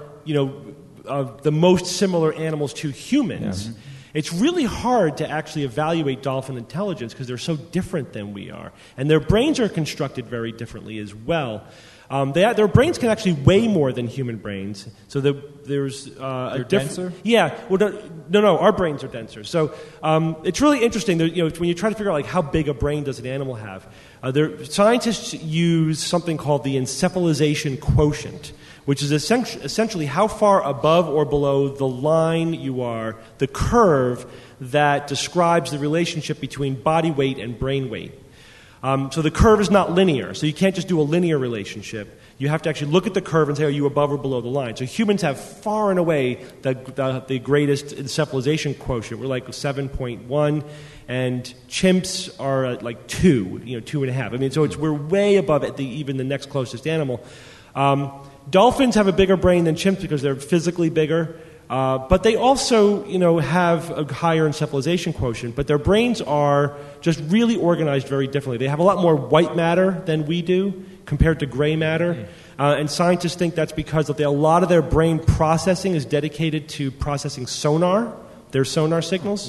the most similar animals to humans. Yeah. It's really hard to actually evaluate dolphin intelligence because they're so different than we are. And their brains are constructed very differently as well. Their brains can actually weigh more than human brains. So there's They're denser? Yeah. Well, no. Our brains are denser. So it's really interesting. When you try to figure out how big a brain does an animal have, scientists use something called the encephalization quotient, which is essentially how far above or below the line you are, the curve that describes the relationship between body weight and brain weight. So the curve is not linear, so you can't just do a linear relationship. You have to actually look at the curve and say, are you above or below the line? So humans have far and away the greatest encephalization quotient. We're like 7.1, and chimps are at 2, 2.5. I mean, so we're way above even the next closest animal. Dolphins have a bigger brain than chimps because they're physically bigger. But they also, have a higher encephalization quotient, but their brains are just really organized very differently. They have a lot more white matter than we do compared to gray matter. And scientists think that's because a lot of their brain processing is dedicated to processing sonar, their sonar signals.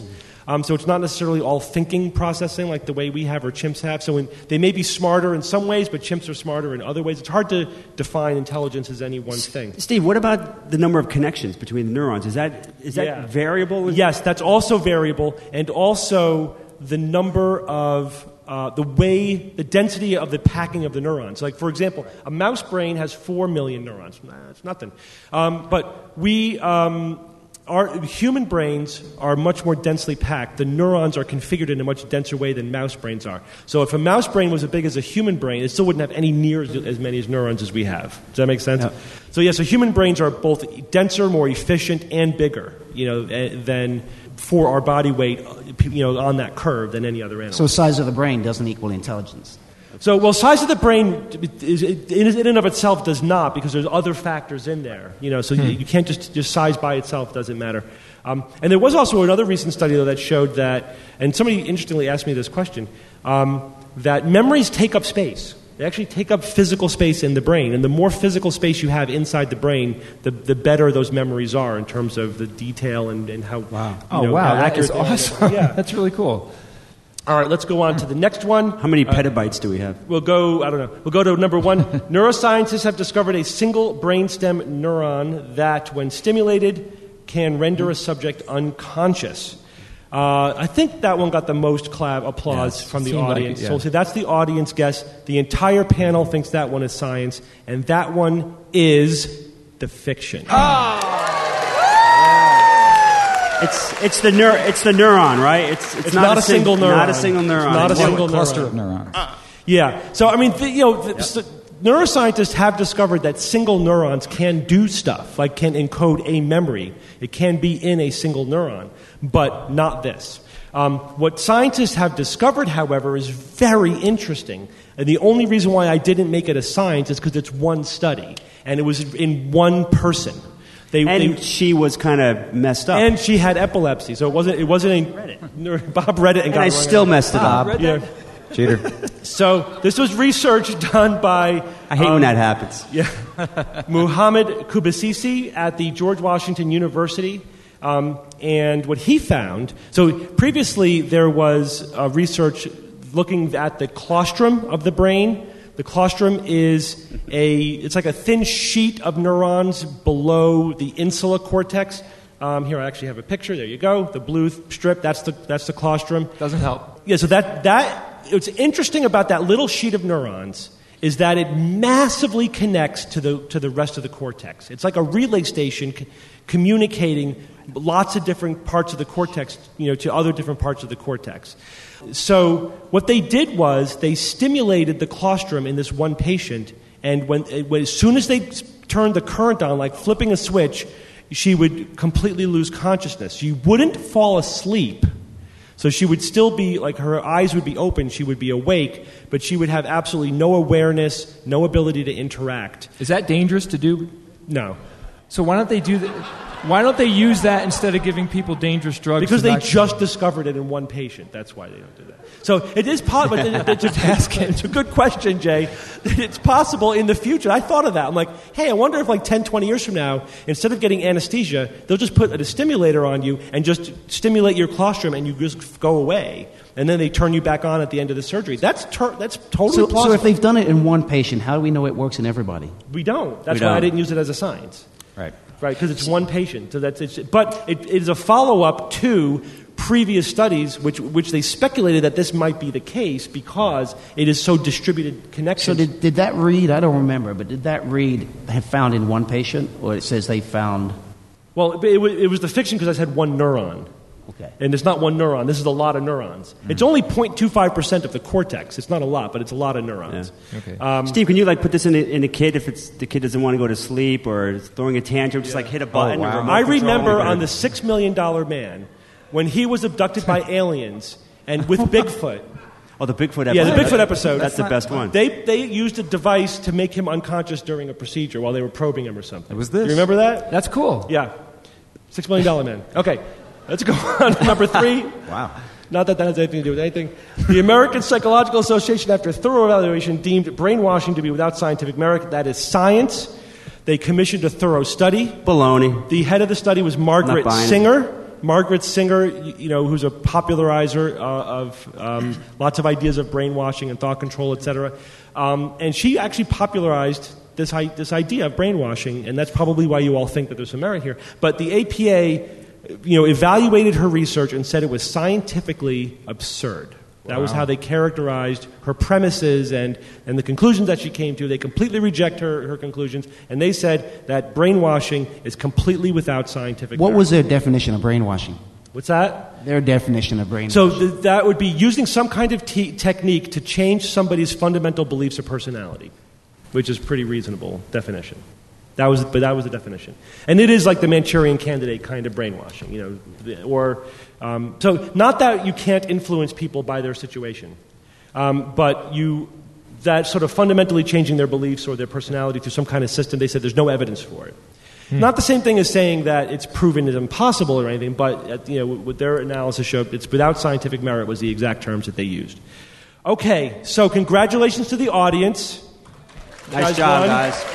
So it's not necessarily all thinking processing like the way we have or chimps have. So they may be smarter in some ways, but chimps are smarter in other ways. It's hard to define intelligence as any one thing. Steve, what about the number of connections between the neurons? Is that variable? Yes, that's also variable, and also the number of the density of the packing of the neurons. Like, for example, a mouse brain has 4 million neurons. It's nothing. But our human brains are much more densely packed. The neurons are configured in a much denser way than mouse brains are. So if a mouse brain was as big as a human brain, it still wouldn't have any near as many neurons as we have. Does that make sense? Yeah. So human brains are both denser, more efficient, and bigger, than for our body weight, on that curve than any other animal. So size of the brain doesn't equal intelligence. So, size of the brain in and of itself does not, because there's other factors in there. So you can't just size by itself doesn't matter. And there was also another recent study, though, that showed that, and somebody interestingly asked me this question, that memories take up space. They actually take up physical space in the brain, and the more physical space you have inside the brain, the better those memories are in terms of the detail and how how accurate that is awesome. Yeah, that's really cool. All right, let's go on to the next one. How many petabytes do we have? We'll go to number 1. Neuroscientists have discovered a single brainstem neuron that, when stimulated, can render a subject unconscious. I think that one got the most applause from the audience. So that's the audience guess. The entire panel thinks that one is science, and that one is the fiction. It's the neuron, right? It's not a single neuron. Not a single neuron. It's not a single cluster of neurons. Yeah. So neuroscientists have discovered that single neurons can do stuff, like can encode a memory. It can be in a single neuron, but not this. What scientists have discovered, however, is very interesting. And the only reason why I didn't make it a science is because it's one study, and it was in one person. She was kind of messed up, and she had epilepsy, so it wasn't. Bob read it, and I still messed it up. Cheater. So this was research done by. I hate when that happens. Yeah, Muhammad Kubasisi at the George Washington University, and what he found. So previously there was research looking at the claustrum of the brain. The claustrum is it's like a thin sheet of neurons below the insula cortex. Here, I actually have a picture. There you go. The blue strip, that's the claustrum. Doesn't help. Yeah, so what's interesting about that little sheet of neurons is that it massively connects to the rest of the cortex. It's like a relay station communicating lots of different parts of the cortex, to other different parts of the cortex. So what they did was they stimulated the claustrum in this one patient, and as soon as they turned the current on, like flipping a switch, she would completely lose consciousness. She wouldn't fall asleep, so she would still be, like, her eyes would be open, she would be awake, but she would have absolutely no awareness, no ability to interact. Is that dangerous to do? No. So why don't they do that? Why don't they use that instead of giving people dangerous drugs? Because they just discovered it in one patient. That's why they don't do that. So it is possible. It's a good question, Jay. It's possible in the future. I thought of that. I'm like, hey, I wonder if 10, 20 years from now, instead of getting anesthesia, they'll just put a stimulator on you and just stimulate your claustrum and you just go away. And then they turn you back on at the end of the surgery. That's totally plausible. So if they've done it in one patient, how do we know it works in everybody? We don't. That's why I didn't use it as a science. Right, because it's one patient. So but it is a follow-up to previous studies, which they speculated that this might be the case because it is so distributed connections. So did that read? I don't remember, but did that read have found in one patient, or it says they found? Well, it was the fiction because I said one neuron. Okay. And it's not one neuron. This is a lot of neurons. It's only 0.25% of the cortex. It's not a lot, but it's a lot of neurons. Yeah. Okay. Steve, can you put this in a kid if the kid doesn't want to go to sleep or throwing a tantrum? Just hit a button. Oh, wow. I remember on the $6 Million Man when he was abducted by aliens and with Bigfoot. Oh, the Bigfoot episode. Yeah, the Bigfoot episode. That's the best one. They used a device to make him unconscious during a procedure while they were probing him or something. It was this. You remember that? That's cool. Yeah. $6 Million Man. Okay. Let's go on to number 3. Wow. Not that has anything to do with anything. The American Psychological Association, after thorough evaluation, deemed brainwashing to be without scientific merit. That is science. They commissioned a thorough study. Baloney. The head of the study was Margaret Singer. Margaret Singer, who's a popularizer of lots of ideas of brainwashing and thought control, etc. And she actually popularized this idea of brainwashing, and that's probably why you all think that there's some merit here. But the APA, evaluated her research and said it was scientifically absurd. That was how they characterized her premises and the conclusions that she came to. They completely reject her conclusions, and they said that brainwashing is completely without scientific merit. What was their definition of brainwashing? What's that? Their definition of brainwashing. So that would be using some kind of technique to change somebody's fundamental beliefs or personality, which is a pretty reasonable definition. That was the definition. And it is like the Manchurian Candidate kind of brainwashing, so not that you can't influence people by their situation, but that sort of fundamentally changing their beliefs or their personality through some kind of system, they said there's no evidence for it. Not the same thing as saying that it's proven it's impossible or anything, but what their analysis showed, it's without scientific merit was the exact terms that they used. Okay, so congratulations to the audience. Nice job, guys.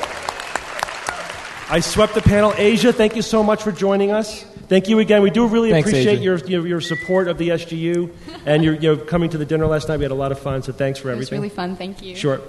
I swept the panel. Asia, thank you so much for joining us. Thank you again. We do really appreciate your support of the SGU and your coming to the dinner last night. We had a lot of fun, so thanks for everything. It was really fun. Thank you. Sure.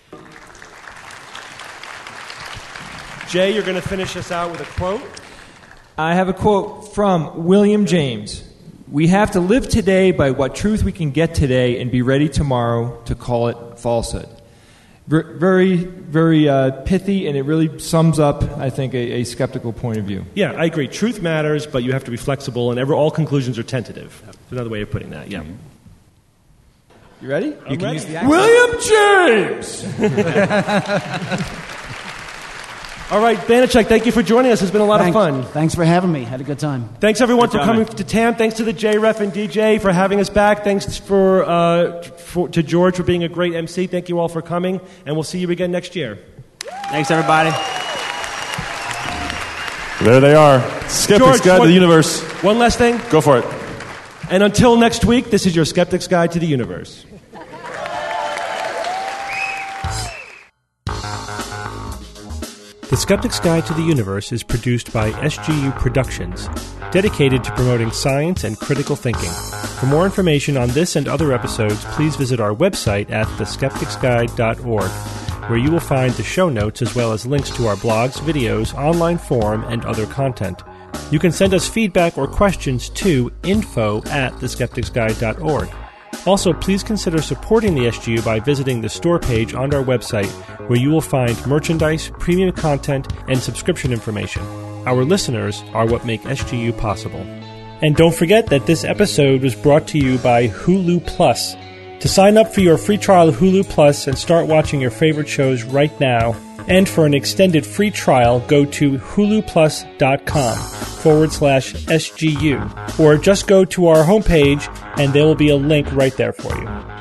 Jay, you're going to finish us out with a quote? I have a quote from William James. We have to live today by what truth we can get today and be ready tomorrow to call it falsehood. Very, very pithy, and it really sums up, I think, a skeptical point of view. Yeah, I agree. Truth matters, but you have to be flexible, and all conclusions are tentative. That's another way of putting that, yeah. You ready? I'm ready. Use the accent. William James! All right, Banachek, thank you for joining us. It's been a lot of fun. Thanks for having me. Had a good time. Thanks, everyone, for coming to TAM. Thanks to the JREF and DJ for having us back. Thanks to George for being a great MC. Thank you all for coming, and we'll see you again next year. Thanks, everybody. There they are. Skeptic's Guide to the Universe. One last thing. Go for it. And until next week, this is your Skeptic's Guide to the Universe. The Skeptic's Guide to the Universe is produced by SGU Productions, dedicated to promoting science and critical thinking. For more information on this and other episodes, please visit our website at theskepticsguide.org, where you will find the show notes as well as links to our blogs, videos, online forum, and other content. You can send us feedback or questions to info@theskepticsguide.org. Also, please consider supporting the SGU by visiting the store page on our website, where you will find merchandise, premium content, and subscription information. Our listeners are what make SGU possible. And don't forget that this episode was brought to you by Hulu Plus. To sign up for your free trial of Hulu Plus and start watching your favorite shows right now, and for an extended free trial, go to huluplus.com/SGU, or just go to our homepage and there will be a link right there for you.